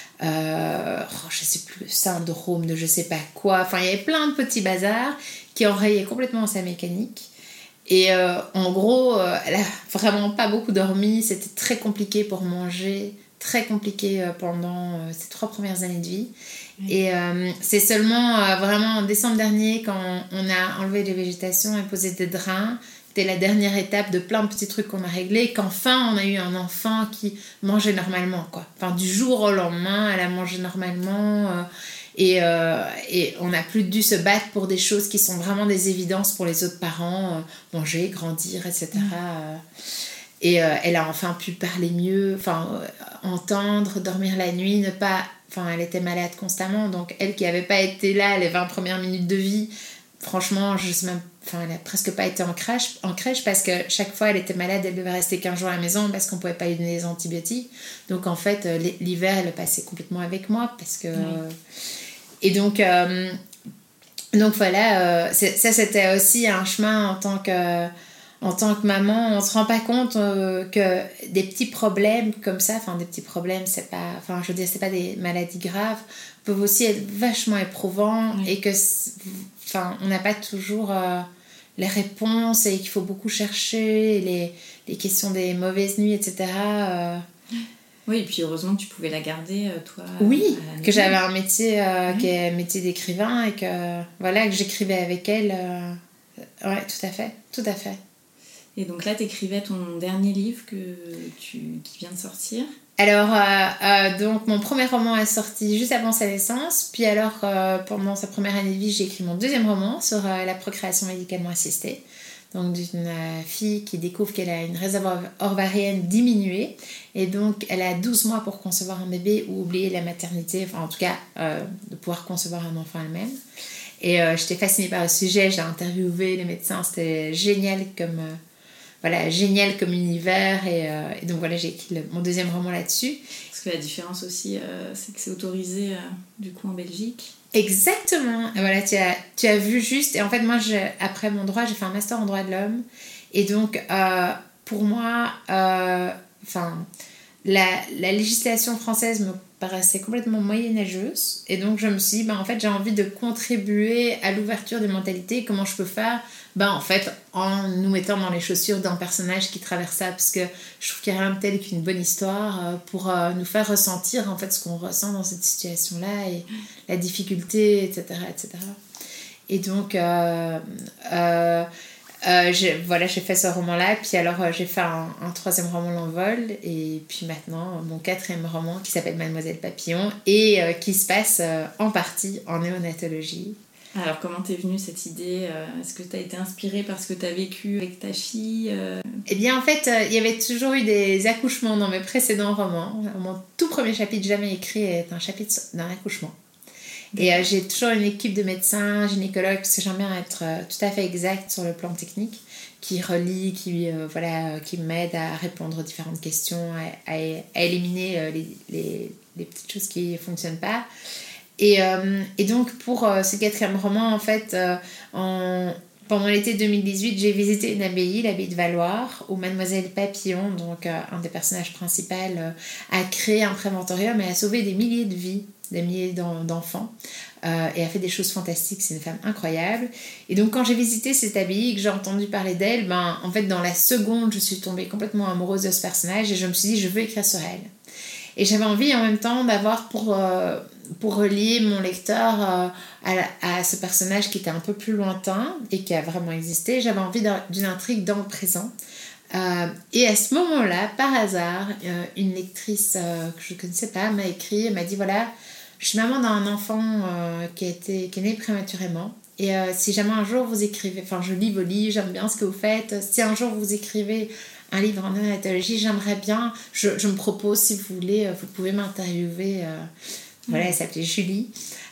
euh, oh, je sais plus, syndrome de je sais pas quoi. Enfin, il y avait plein de petits bazars qui enrayaient complètement sa mécanique. Et euh, en gros, euh, elle a vraiment pas beaucoup dormi, c'était très compliqué pour manger, très compliqué euh, pendant euh, ces trois premières années de vie. Mmh. Et euh, c'est seulement euh, vraiment en décembre dernier, quand on a enlevé les végétations et posé des drains, c'était la dernière étape de plein de petits trucs qu'on a réglés, qu'enfin on a eu un enfant qui mangeait normalement, quoi. Enfin, du jour au lendemain, elle a mangé normalement euh, et, euh, et on n'a plus dû se battre pour des choses qui sont vraiment des évidences pour les autres parents, euh, manger, grandir, et cetera. Mmh. Euh, et euh, elle a enfin pu parler mieux, enfin, euh, entendre, dormir la nuit, ne pas... Enfin, elle était malade constamment, donc elle qui n'avait pas été là les vingt premières minutes de vie, franchement, je sais même... Enfin, elle n'a presque pas été en crèche, en crèche parce que chaque fois elle était malade, elle devait rester quinze jours à la maison parce qu'on ne pouvait pas lui donner des antibiotiques. Donc en fait, l'hiver, elle passait complètement avec moi parce que... Oui. Et donc, euh, donc voilà, euh, ça c'était aussi un chemin en tant que, en tant que maman. On ne se rend pas compte euh, que des petits problèmes comme ça, enfin des petits problèmes, c'est pas... Enfin, je veux dire, c'est pas des maladies graves, peuvent aussi être vachement éprouvants oui. Et que... Enfin, on n'a pas toujours euh, les réponses et qu'il faut beaucoup chercher, les, les questions des mauvaises nuits, et cetera. Euh... Oui, et puis heureusement que tu pouvais la garder, toi. Oui, que j'avais un métier euh, oui. qui est un métier d'écrivain et que, voilà, que j'écrivais avec elle. Euh... Oui, tout à fait, tout à fait. Et donc là, tu écrivais ton dernier livre que tu, qui vient de sortir. Alors, euh, euh, donc, mon premier roman est sorti juste avant sa naissance. Puis alors, euh, pendant sa première année de vie, j'ai écrit mon deuxième roman sur euh, la procréation médicalement assistée. Donc, d'une euh, fille qui découvre qu'elle a une réserve ovarienne diminuée. Et donc, elle a douze mois pour concevoir un bébé ou oublier la maternité. Enfin, en tout cas, euh, de pouvoir concevoir un enfant elle-même. Et euh, j'étais fascinée par le sujet. J'ai interviewé les médecins. C'était génial comme... Euh, Voilà, génial comme univers et, euh, et donc voilà, j'ai écrit le, mon deuxième roman là-dessus. Parce que la différence aussi, euh, c'est que c'est autorisé euh, du coup en Belgique. Exactement, voilà, tu as, tu as vu juste. Et en fait, moi, je, après mon droit, j'ai fait un master en droit de l'homme. Et donc, euh, pour moi, euh, la, la législation française me paraissait complètement moyenâgeuse. Et donc, je me suis dit, bah, en fait, j'ai envie de contribuer à l'ouverture des mentalités. Comment je peux faire ? Ben, en fait, en nous mettant dans les chaussures d'un personnage qui traverse ça, parce que je trouve qu'il n'y a rien de tel qu'une bonne histoire pour euh, nous faire ressentir en fait ce qu'on ressent dans cette situation-là et la difficulté, et cetera, et cetera. Et donc, euh, euh, euh, j'ai, voilà, j'ai fait ce roman-là, puis alors euh, j'ai fait un, un troisième roman, L'Envol, et puis maintenant mon quatrième roman qui s'appelle Mademoiselle Papillon et euh, qui se passe euh, en partie en néonatologie. Alors, comment t'es venue cette idée ? Est-ce que t'as été inspirée par ce que t'as vécu avec ta fille ? Eh bien, en fait, il y avait toujours eu des accouchements dans mes précédents romans. Mon tout premier chapitre jamais écrit est un chapitre d'un accouchement. Et euh, j'ai toujours une équipe de médecins, gynécologues, parce que j'aime bien être euh, tout à fait exacte sur le plan technique, qui relie, qui, euh, voilà, qui m'aide à répondre aux différentes questions, à, à, à éliminer euh, les, les, les petites choses qui ne fonctionnent pas. Et, euh, et donc pour euh, ce quatrième roman, en fait, euh, en, pendant l'été deux mille dix-huit, j'ai visité une abbaye, l'abbaye de Valloire, où Mademoiselle Papillon, donc euh, un des personnages principaux, euh, a créé un préventorium et a sauvé des milliers de vies, des milliers d'en, d'enfants, euh, et a fait des choses fantastiques. C'est une femme incroyable. Et donc quand j'ai visité cette abbaye et que j'ai entendu parler d'elle, ben, en fait dans la seconde, je suis tombée complètement amoureuse de ce personnage et je me suis dit, je veux écrire sur elle. Et j'avais envie en même temps d'avoir pour, euh, pour relier mon lecteur euh, à, à ce personnage qui était un peu plus lointain et qui a vraiment existé. J'avais envie d'une intrigue dans le présent. Euh, et à ce moment-là, par hasard, euh, une lectrice euh, que je ne connaissais pas m'a écrit, elle m'a dit, voilà, je suis maman d'un enfant euh, qui, a été, qui est né prématurément. Et euh, si jamais un jour vous écrivez, enfin je lis vos livres, j'aime bien ce que vous faites, si un jour vous écrivez un livre en néonatologie, j'aimerais bien, je, je me propose, si vous voulez, vous pouvez m'interviewer. Euh, voilà, elle s'appelait Julie.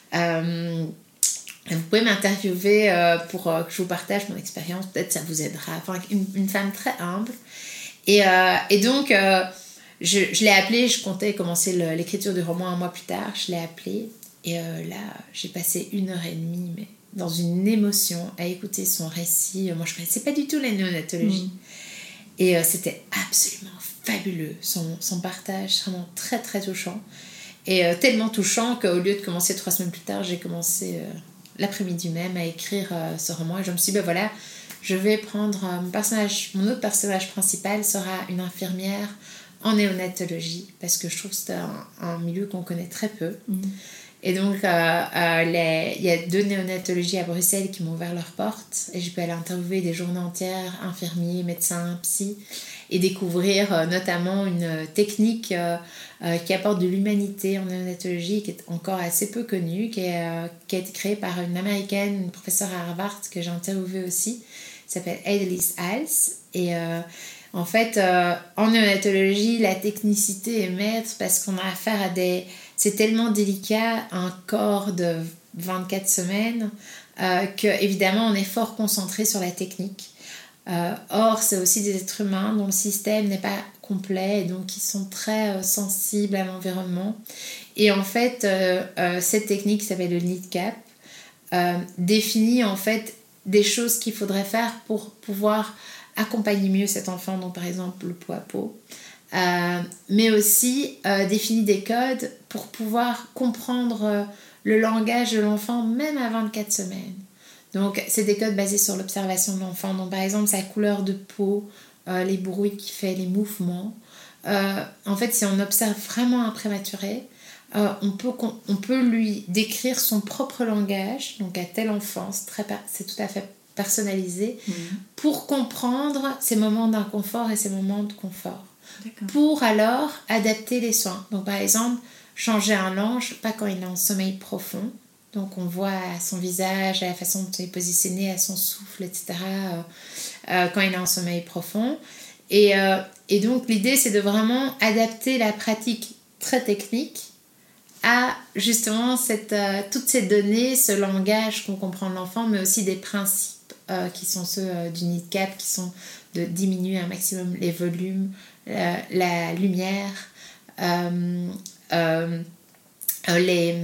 Euh, vous pouvez m'interviewer euh, pour euh, que je vous partage mon expérience, peut-être ça vous aidera. Enfin, une, une femme très humble. Et, euh, et donc, euh, je, je l'ai appelée, je comptais commencer le, l'écriture du roman un mois plus tard, je l'ai appelée. Et euh, là, j'ai passé une heure et demie, mais dans une émotion, à écouter son récit. Moi, je ne connaissais pas du tout la néonatologie. Mmh. Et euh, c'était absolument fabuleux, son, son partage, vraiment très très touchant. Et euh, tellement touchant qu'au lieu de commencer trois semaines plus tard, j'ai commencé euh, l'après-midi même à écrire euh, ce roman. Et je me suis dit, ben voilà, je vais prendre euh, mon personnage, mon autre personnage principal sera une infirmière en néonatologie, parce que je trouve que c'est un, un milieu qu'on connaît très peu. Mmh. Et donc, euh, euh, les, il y a deux néonatologies à Bruxelles qui m'ont ouvert leurs portes. Et je peux aller interviewer des journées entières, infirmiers, médecins, psy, et découvrir euh, notamment une technique euh, euh, qui apporte de l'humanité en néonatologie, qui est encore assez peu connue, qui, est, euh, qui a été créée par une américaine, une professeure à Harvard, que j'ai interviewée aussi, qui s'appelle Adelise Hals. Et euh, en fait, euh, en néonatologie, la technicité est maître parce qu'on a affaire à des... C'est tellement délicat, un corps de vingt-quatre semaines, euh, qu'évidemment, on est fort concentré sur la technique. Euh, or, c'est aussi des êtres humains dont le système n'est pas complet et donc qui sont très euh, sensibles à l'environnement. Et en fait, euh, euh, cette technique qui s'appelle le NIDCAP euh, définit en fait des choses qu'il faudrait faire pour pouvoir accompagner mieux cet enfant, donc par exemple le pot à pot. Euh, mais aussi euh, définit des codes pour pouvoir comprendre euh, le langage de l'enfant même à vingt-quatre semaines. Donc c'est des codes basés sur l'observation de l'enfant, donc par exemple sa couleur de peau, euh, les bruits qu'il fait, les mouvements. Euh, en fait, si on observe vraiment un prématuré, euh, on, peut, on peut lui décrire son propre langage, donc à telle enfant, c'est, très, c'est tout à fait personnalisé, mmh. pour comprendre ses moments d'inconfort et ses moments de confort. D'accord. Pour alors adapter les soins. Donc par exemple, changer un linge, pas quand il est en sommeil profond. Donc on voit à son visage, à la façon dont il est positionné, à son souffle, et cetera. Euh, euh, quand il est en sommeil profond. Et, euh, et donc l'idée, c'est de vraiment adapter la pratique très technique à justement cette, euh, toutes ces données, ce langage qu'on comprend de l'enfant, mais aussi des principes euh, qui sont ceux euh, du NIDCAP, qui sont de diminuer un maximum les volumes, Euh, la lumière, euh, euh, les,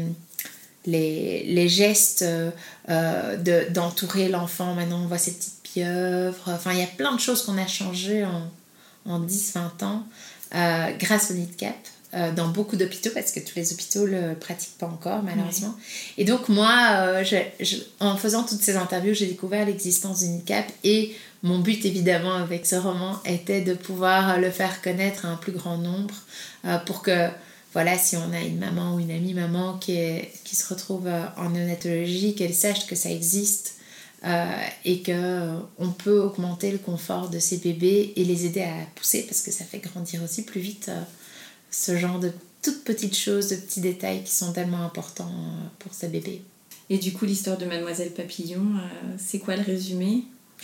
les, les gestes euh, de, d'entourer l'enfant. Maintenant, on voit ces petites pieuvres. Enfin, il y a plein de choses qu'on a changées en, en dix à vingt ans euh, grâce au NIDCAP. Euh, dans beaucoup d'hôpitaux, parce que tous les hôpitaux ne le pratiquent pas encore, malheureusement. Oui. Et donc, moi, euh, je, je, en faisant toutes ces interviews, j'ai découvert l'existence du NIDCAP et mon but, évidemment, avec ce roman, était de pouvoir le faire connaître à un plus grand nombre euh, pour que, voilà, si on a une maman ou une amie maman qui, est, qui se retrouve en néonatologie, qu'elle sache que ça existe euh, et qu'on euh, peut augmenter le confort de ses bébés et les aider à pousser, parce que ça fait grandir aussi plus vite euh, ce genre de toutes petites choses, de petits détails qui sont tellement importants pour ce bébé. Et du coup, l'histoire de Mademoiselle Papillon, euh, c'est quoi le résumé ?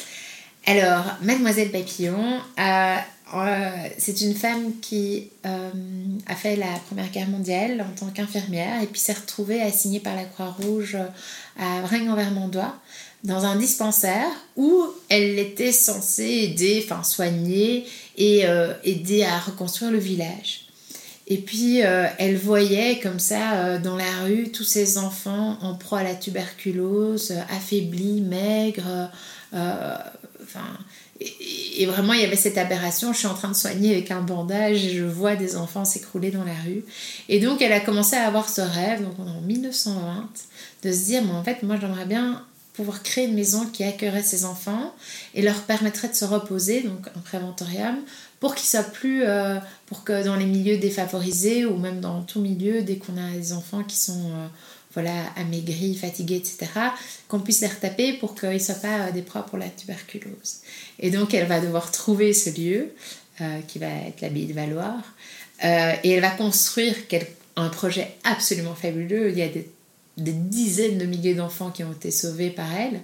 Alors, Mademoiselle Papillon, euh, euh, c'est une femme qui euh, a fait la Première Guerre mondiale en tant qu'infirmière et puis s'est retrouvée assignée par la Croix-Rouge à Vrennes-en-Vermandois dans un dispensaire où elle était censée aider, enfin soigner et euh, aider à reconstruire le village. Et puis, euh, elle voyait comme ça, euh, dans la rue, tous ces enfants en proie à la tuberculose, euh, affaiblis, maigres. Euh, enfin, et, et vraiment, il y avait cette aberration. Je suis en train de soigner avec un bandage et je vois des enfants s'écrouler dans la rue. Et donc, elle a commencé à avoir ce rêve, donc en dix-neuf cent vingt, de se dire, mais en fait, moi, j'aimerais bien pouvoir créer une maison qui accueillerait ces enfants et leur permettrait de se reposer, donc un préventorium, pour qu'ils soient plus, euh, pour que dans les milieux défavorisés ou même dans tout milieu, dès qu'on a des enfants qui sont euh, voilà, amaigris, fatigués, et cetera, qu'on puisse les retaper pour qu'ils ne soient pas euh, des proies pour la tuberculose. Et donc elle va devoir trouver ce lieu euh, qui va être l'abbaye de Valloire euh, et elle va construire quel, un projet absolument fabuleux. Il y a des, des dizaines de milliers d'enfants qui ont été sauvés par elle.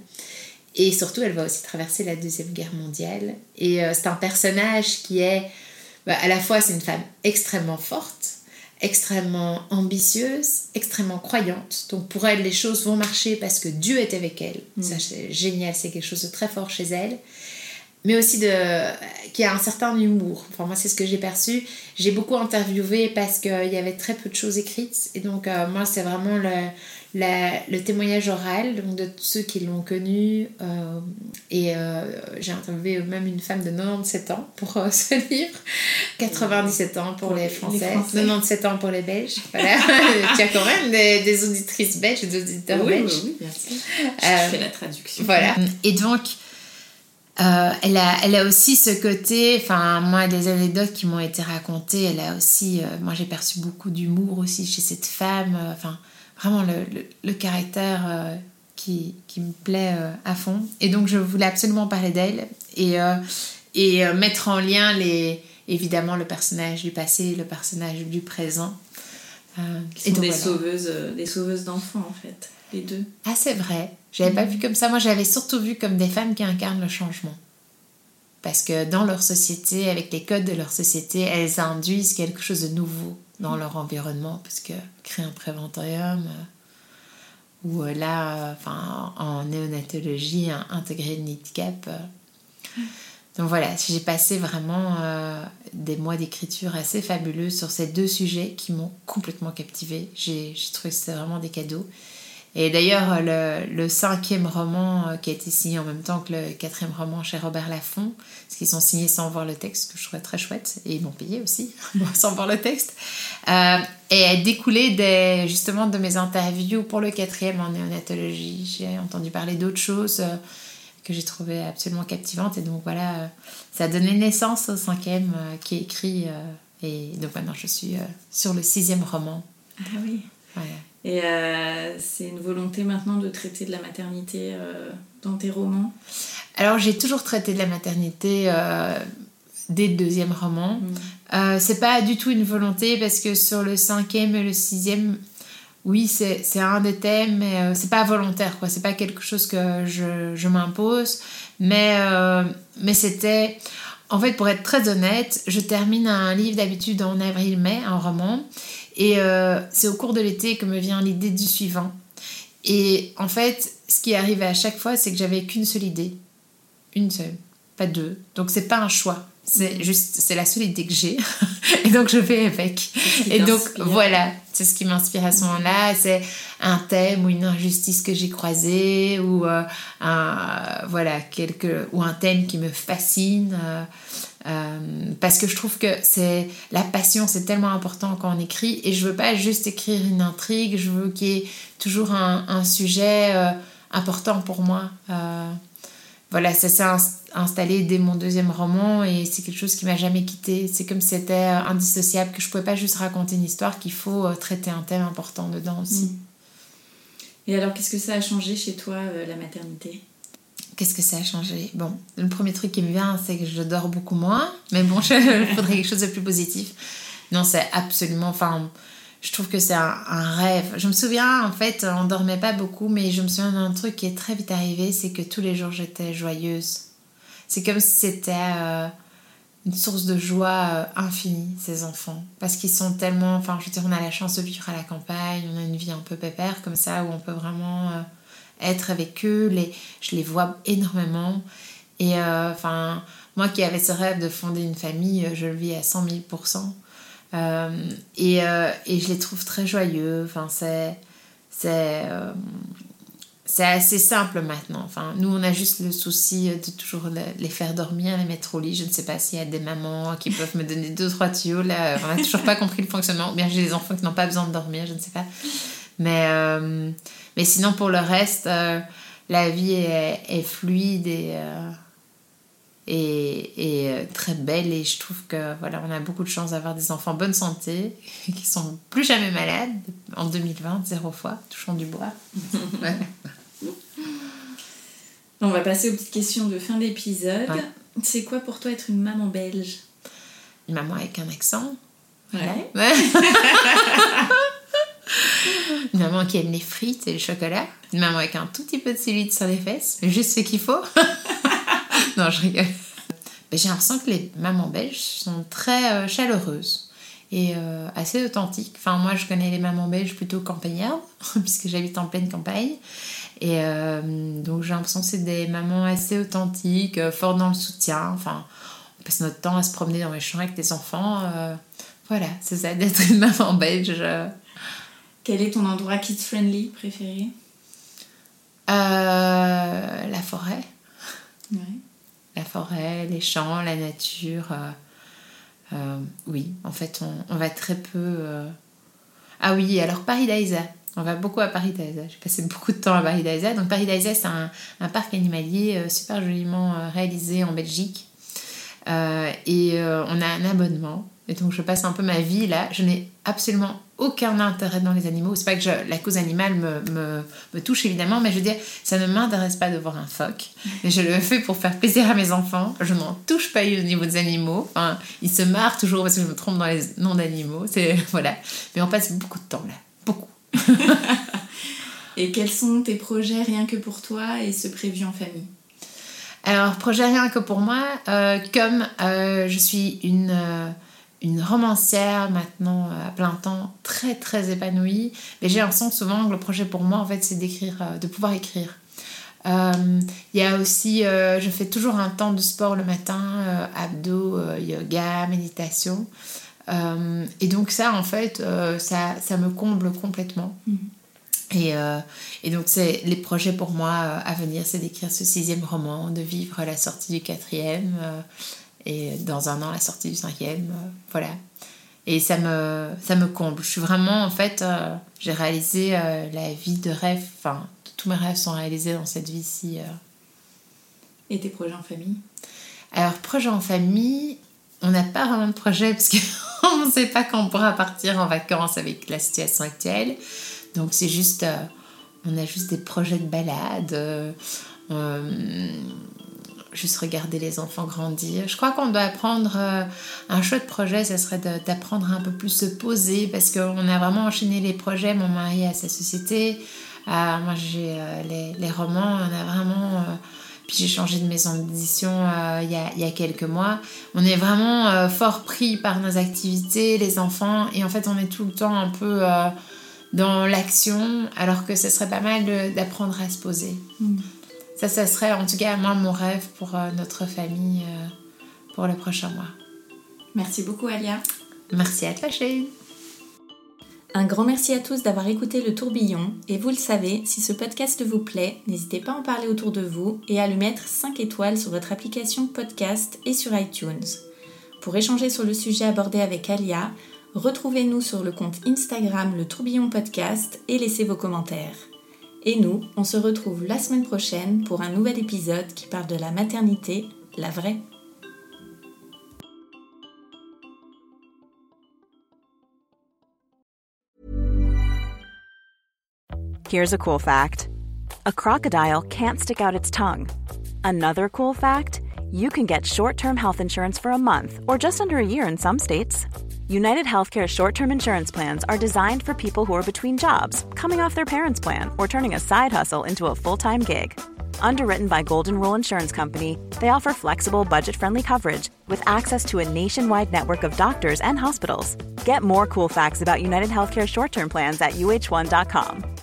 Et surtout, elle va aussi traverser la Deuxième Guerre mondiale. Et euh, c'est un personnage qui est... Bah, à la fois, c'est une femme extrêmement forte, extrêmement ambitieuse, extrêmement croyante. Donc pour elle, les choses vont marcher parce que Dieu est avec elle. Mmh. Ça, c'est génial, c'est quelque chose de très fort chez elle. Mais aussi de, qui a un certain humour. Enfin, moi, c'est ce que j'ai perçu. J'ai beaucoup interviewé parce qu'il y avait très peu de choses écrites. Et donc, euh, moi, c'est vraiment le, la, le témoignage oral, donc de tous ceux qui l'ont connu. Euh, et euh, j'ai interviewé même une femme de quatre-vingt-dix-sept ans pour euh, ce livre. quatre-vingt-dix-sept ans pour, pour les, Français, les Français, quatre-vingt-dix-sept ans pour les Belges. Voilà. Tu as quand même des, des auditrices belges, des auditeurs oui, belges. Oui, oui, bien sûr. Je euh, fais la traduction. Voilà. Et donc... Euh, elle, a, elle a aussi ce côté, enfin moi des anecdotes qui m'ont été racontées, elle a aussi, euh, moi j'ai perçu beaucoup d'humour aussi chez cette femme, euh, enfin vraiment le, le, le caractère euh, qui, qui me plaît euh, à fond. Et donc je voulais absolument parler d'elle et, euh, et euh, mettre en lien les, évidemment le personnage du passé, le personnage du présent. Euh, qui sont et donc, des, voilà. sauveuses, euh, des sauveuses d'enfants en fait, les deux. Ah c'est vrai. J'avais mmh. pas vu comme ça. Moi, j'avais surtout vu comme des femmes qui incarnent le changement. Parce que dans leur société, avec les codes de leur société, elles induisent quelque chose de nouveau dans leur environnement. Parce que créer un préventorium, euh, ou euh, là, euh, enfin, en néonatologie, hein, intégrer le handicap. Euh. Mmh. Donc voilà, j'ai passé vraiment euh, des mois d'écriture assez fabuleux sur ces deux sujets qui m'ont complètement captivée. J'ai, j'ai trouvé que c'était vraiment des cadeaux. Et d'ailleurs, le, le cinquième roman euh, qui a été signé en même temps que le quatrième roman chez Robert Laffont, parce qu'ils sont signés sans voir le texte, que je trouvais très chouette, et ils m'ont payé aussi, sans voir le texte, euh, et a découlé des, justement de mes interviews pour le quatrième en néonatologie. J'ai entendu parler d'autres choses euh, que j'ai trouvées absolument captivantes, et donc voilà, euh, ça a donné naissance au cinquième euh, qui est écrit, euh, et donc maintenant je suis euh, sur le sixième roman. Ah oui. Voilà. Et euh, c'est une volonté maintenant de traiter de la maternité euh, dans tes romans ? Alors j'ai toujours traité de la maternité euh, dès le deuxième roman. Mmh. Euh, c'est pas du tout une volonté parce que sur le cinquième et le sixième, oui c'est, c'est un des thèmes, mais euh, c'est pas volontaire, quoi. C'est pas quelque chose que je, je m'impose. Mais, euh, mais c'était... En fait, pour être très honnête, je termine un livre d'habitude en avril-mai, un roman. Et euh, c'est au cours de l'été que me vient l'idée du suivant. Et en fait, ce qui arrivait à chaque fois, c'est que j'avais qu'une seule idée. Une seule, pas deux. Donc c'est pas un choix. C'est juste, c'est la seule idée que j'ai. Et donc je fais avec. Et donc voilà, c'est ce qui m'inspire à ce moment-là. C'est un thème ou une injustice que j'ai croisée, ou euh, un, voilà, quelque, ou un thème qui me fascine. Euh, Euh, parce que je trouve que c'est la passion, c'est tellement important quand on écrit, et je veux pas juste écrire une intrigue, je veux qu'il y ait toujours un, un sujet euh, important pour moi. Euh, voilà, ça s'est installé dès mon deuxième roman, et c'est quelque chose qui m'a jamais quitté. C'est comme si c'était indissociable, que je pouvais pas juste raconter une histoire, qu'il faut euh, traiter un thème important dedans aussi. Mmh. Et alors, qu'est-ce que ça a changé chez toi, euh, la maternité ? Qu'est-ce que ça a changé ? Bon, le premier truc qui me vient, c'est que je dors beaucoup moins. Mais bon, il faudrait quelque chose de plus positif. Non, c'est absolument... Enfin, je trouve que c'est un, un rêve. Je me souviens, en fait, on ne dormait pas beaucoup, mais je me souviens d'un truc qui est très vite arrivé, c'est que tous les jours, j'étais joyeuse. C'est comme si c'était euh, une source de joie euh, infinie, ces enfants. Parce qu'ils sont tellement... Enfin, je veux dire, on a la chance de vivre à la campagne, on a une vie un peu pépère comme ça, où on peut vraiment... Euh, être avec eux, les, je les vois énormément, et euh, enfin moi qui avais ce rêve de fonder une famille, je le vis à cent mille pour cent, euh, et, euh, et je les trouve très joyeux. Enfin c'est c'est, euh, c'est assez simple maintenant. Enfin, nous on a juste le souci de toujours les faire dormir, les mettre au lit. Je ne sais pas s'il y a des mamans qui peuvent me donner deux trois tuyaux là, on n'a toujours pas compris le fonctionnement, ou bien j'ai des enfants qui n'ont pas besoin de dormir, je ne sais pas, mais euh, Mais sinon, pour le reste, euh, la vie est, est fluide et, euh, et, et très belle. Et je trouve que voilà, on a beaucoup de chance d'avoir des enfants en bonne santé, qui sont plus jamais malades. En deux mille vingt, zéro fois, touchons du bois. Ouais. On va passer aux petites questions de fin d'épisode. Ouais. C'est quoi pour toi être une maman belge ? Une maman avec un accent. Ouais. Ouais. Une maman qui aime les frites et le chocolat. Une maman avec un tout petit peu de cellulite sur les fesses, mais juste ce qu'il faut. Non, je rigole. Mais j'ai l'impression que les mamans belges sont très euh, chaleureuses et euh, assez authentiques. Enfin, moi, je connais les mamans belges plutôt campagnardes, puisque j'habite en pleine campagne. Et euh, donc, j'ai l'impression que c'est des mamans assez authentiques, euh, fortes dans le soutien. Enfin, on passe notre temps à se promener dans les champs avec des enfants. Euh, voilà, c'est ça, d'être une maman belge. Euh, Quel est ton endroit kids-friendly préféré ? euh, La forêt. Ouais. La forêt, les champs, la nature. Euh, euh, oui, en fait, on, on va très peu... Euh... Ah oui, alors Paradise. On va beaucoup à Paris-Taïsa. J'ai passé beaucoup de temps à Paris-Taïsa. Donc Paris-Taïsa, c'est un, un parc animalier euh, super joliment euh, réalisé en Belgique. Euh, et euh, on a un abonnement. Et donc je passe un peu ma vie là. Je n'ai absolument aucun intérêt dans les animaux. C'est pas que je, la cause animale me, me, me touche évidemment, mais je veux dire, ça ne m'intéresse pas de voir un phoque. Mais je le fais pour faire plaisir à mes enfants. Je n'en touche pas au niveau des animaux. Enfin, ils se marrent toujours parce que je me trompe dans les noms d'animaux. C'est, voilà. Mais on passe beaucoup de temps là. Beaucoup. Et quels sont tes projets rien que pour toi et ce prévu en famille? Alors, projet rien que pour moi, euh, comme euh, je suis une... Euh, une romancière maintenant à plein temps, très très épanouie, mais j'ai l'impression souvent que le projet pour moi en fait c'est d'écrire, de pouvoir écrire. Il euh, y a aussi, euh, je fais toujours un temps de sport le matin, euh, abdos, euh, yoga, méditation, euh, et donc ça en fait euh, ça, ça me comble complètement. Mmh. Et, euh, et donc c'est les projets pour moi euh, à venir, c'est d'écrire ce sixième roman, de vivre la sortie du quatrième, euh, et dans un an la sortie du cinquième, euh, voilà. Et ça me, ça me comble. Je suis vraiment, en fait, euh, j'ai réalisé euh, la vie de rêve, enfin, tous mes rêves sont réalisés dans cette vie-ci. Euh. Et tes projets en famille? Alors, projets en famille, on n'a pas vraiment de projet parce qu'on ne sait pas quand on pourra partir en vacances avec la situation actuelle. Donc, c'est juste, euh, on a juste des projets de balade, euh, euh, juste regarder les enfants grandir. Je crois qu'on doit apprendre euh, un chouette projet, ça serait de, d'apprendre à un peu plus se poser parce qu'on a vraiment enchaîné les projets. Mon mari a sa société, euh, moi j'ai euh, les, les romans, on a vraiment... Euh, puis j'ai changé de maison d'édition euh, il y a, il y a quelques mois. On est vraiment euh, fort pris par nos activités, les enfants, et en fait on est tout le temps un peu euh, dans l'action, alors que ce serait pas mal de, d'apprendre à se poser. Mmh. Ça, ça serait en tout cas, moi, mon rêve pour euh, notre famille euh, pour le prochain mois. Merci beaucoup, Alia. Merci à toi, Shane. Un grand merci à tous d'avoir écouté Le Tourbillon. Et vous le savez, si ce podcast vous plaît, n'hésitez pas à en parler autour de vous et à lui mettre cinq étoiles sur votre application podcast et sur iTunes. Pour échanger sur le sujet abordé avec Alia, retrouvez-nous sur le compte Instagram Le Tourbillon Podcast et laissez vos commentaires. Et nous, on se retrouve la semaine prochaine pour un nouvel épisode qui parle de la maternité, la vraie. Here's a cool fact. A crocodile can't stick out its tongue. Another cool fact, you can get short-term health insurance for a month or just under a year in some states. United Healthcare short-term insurance plans are designed for people who are between jobs, coming off their parents' plan, or turning a side hustle into a full-time gig. Underwritten by Golden Rule Insurance Company, they offer flexible, budget-friendly coverage with access to a nationwide network of doctors and hospitals. Get more cool facts about United Healthcare short-term plans at U H one dot com.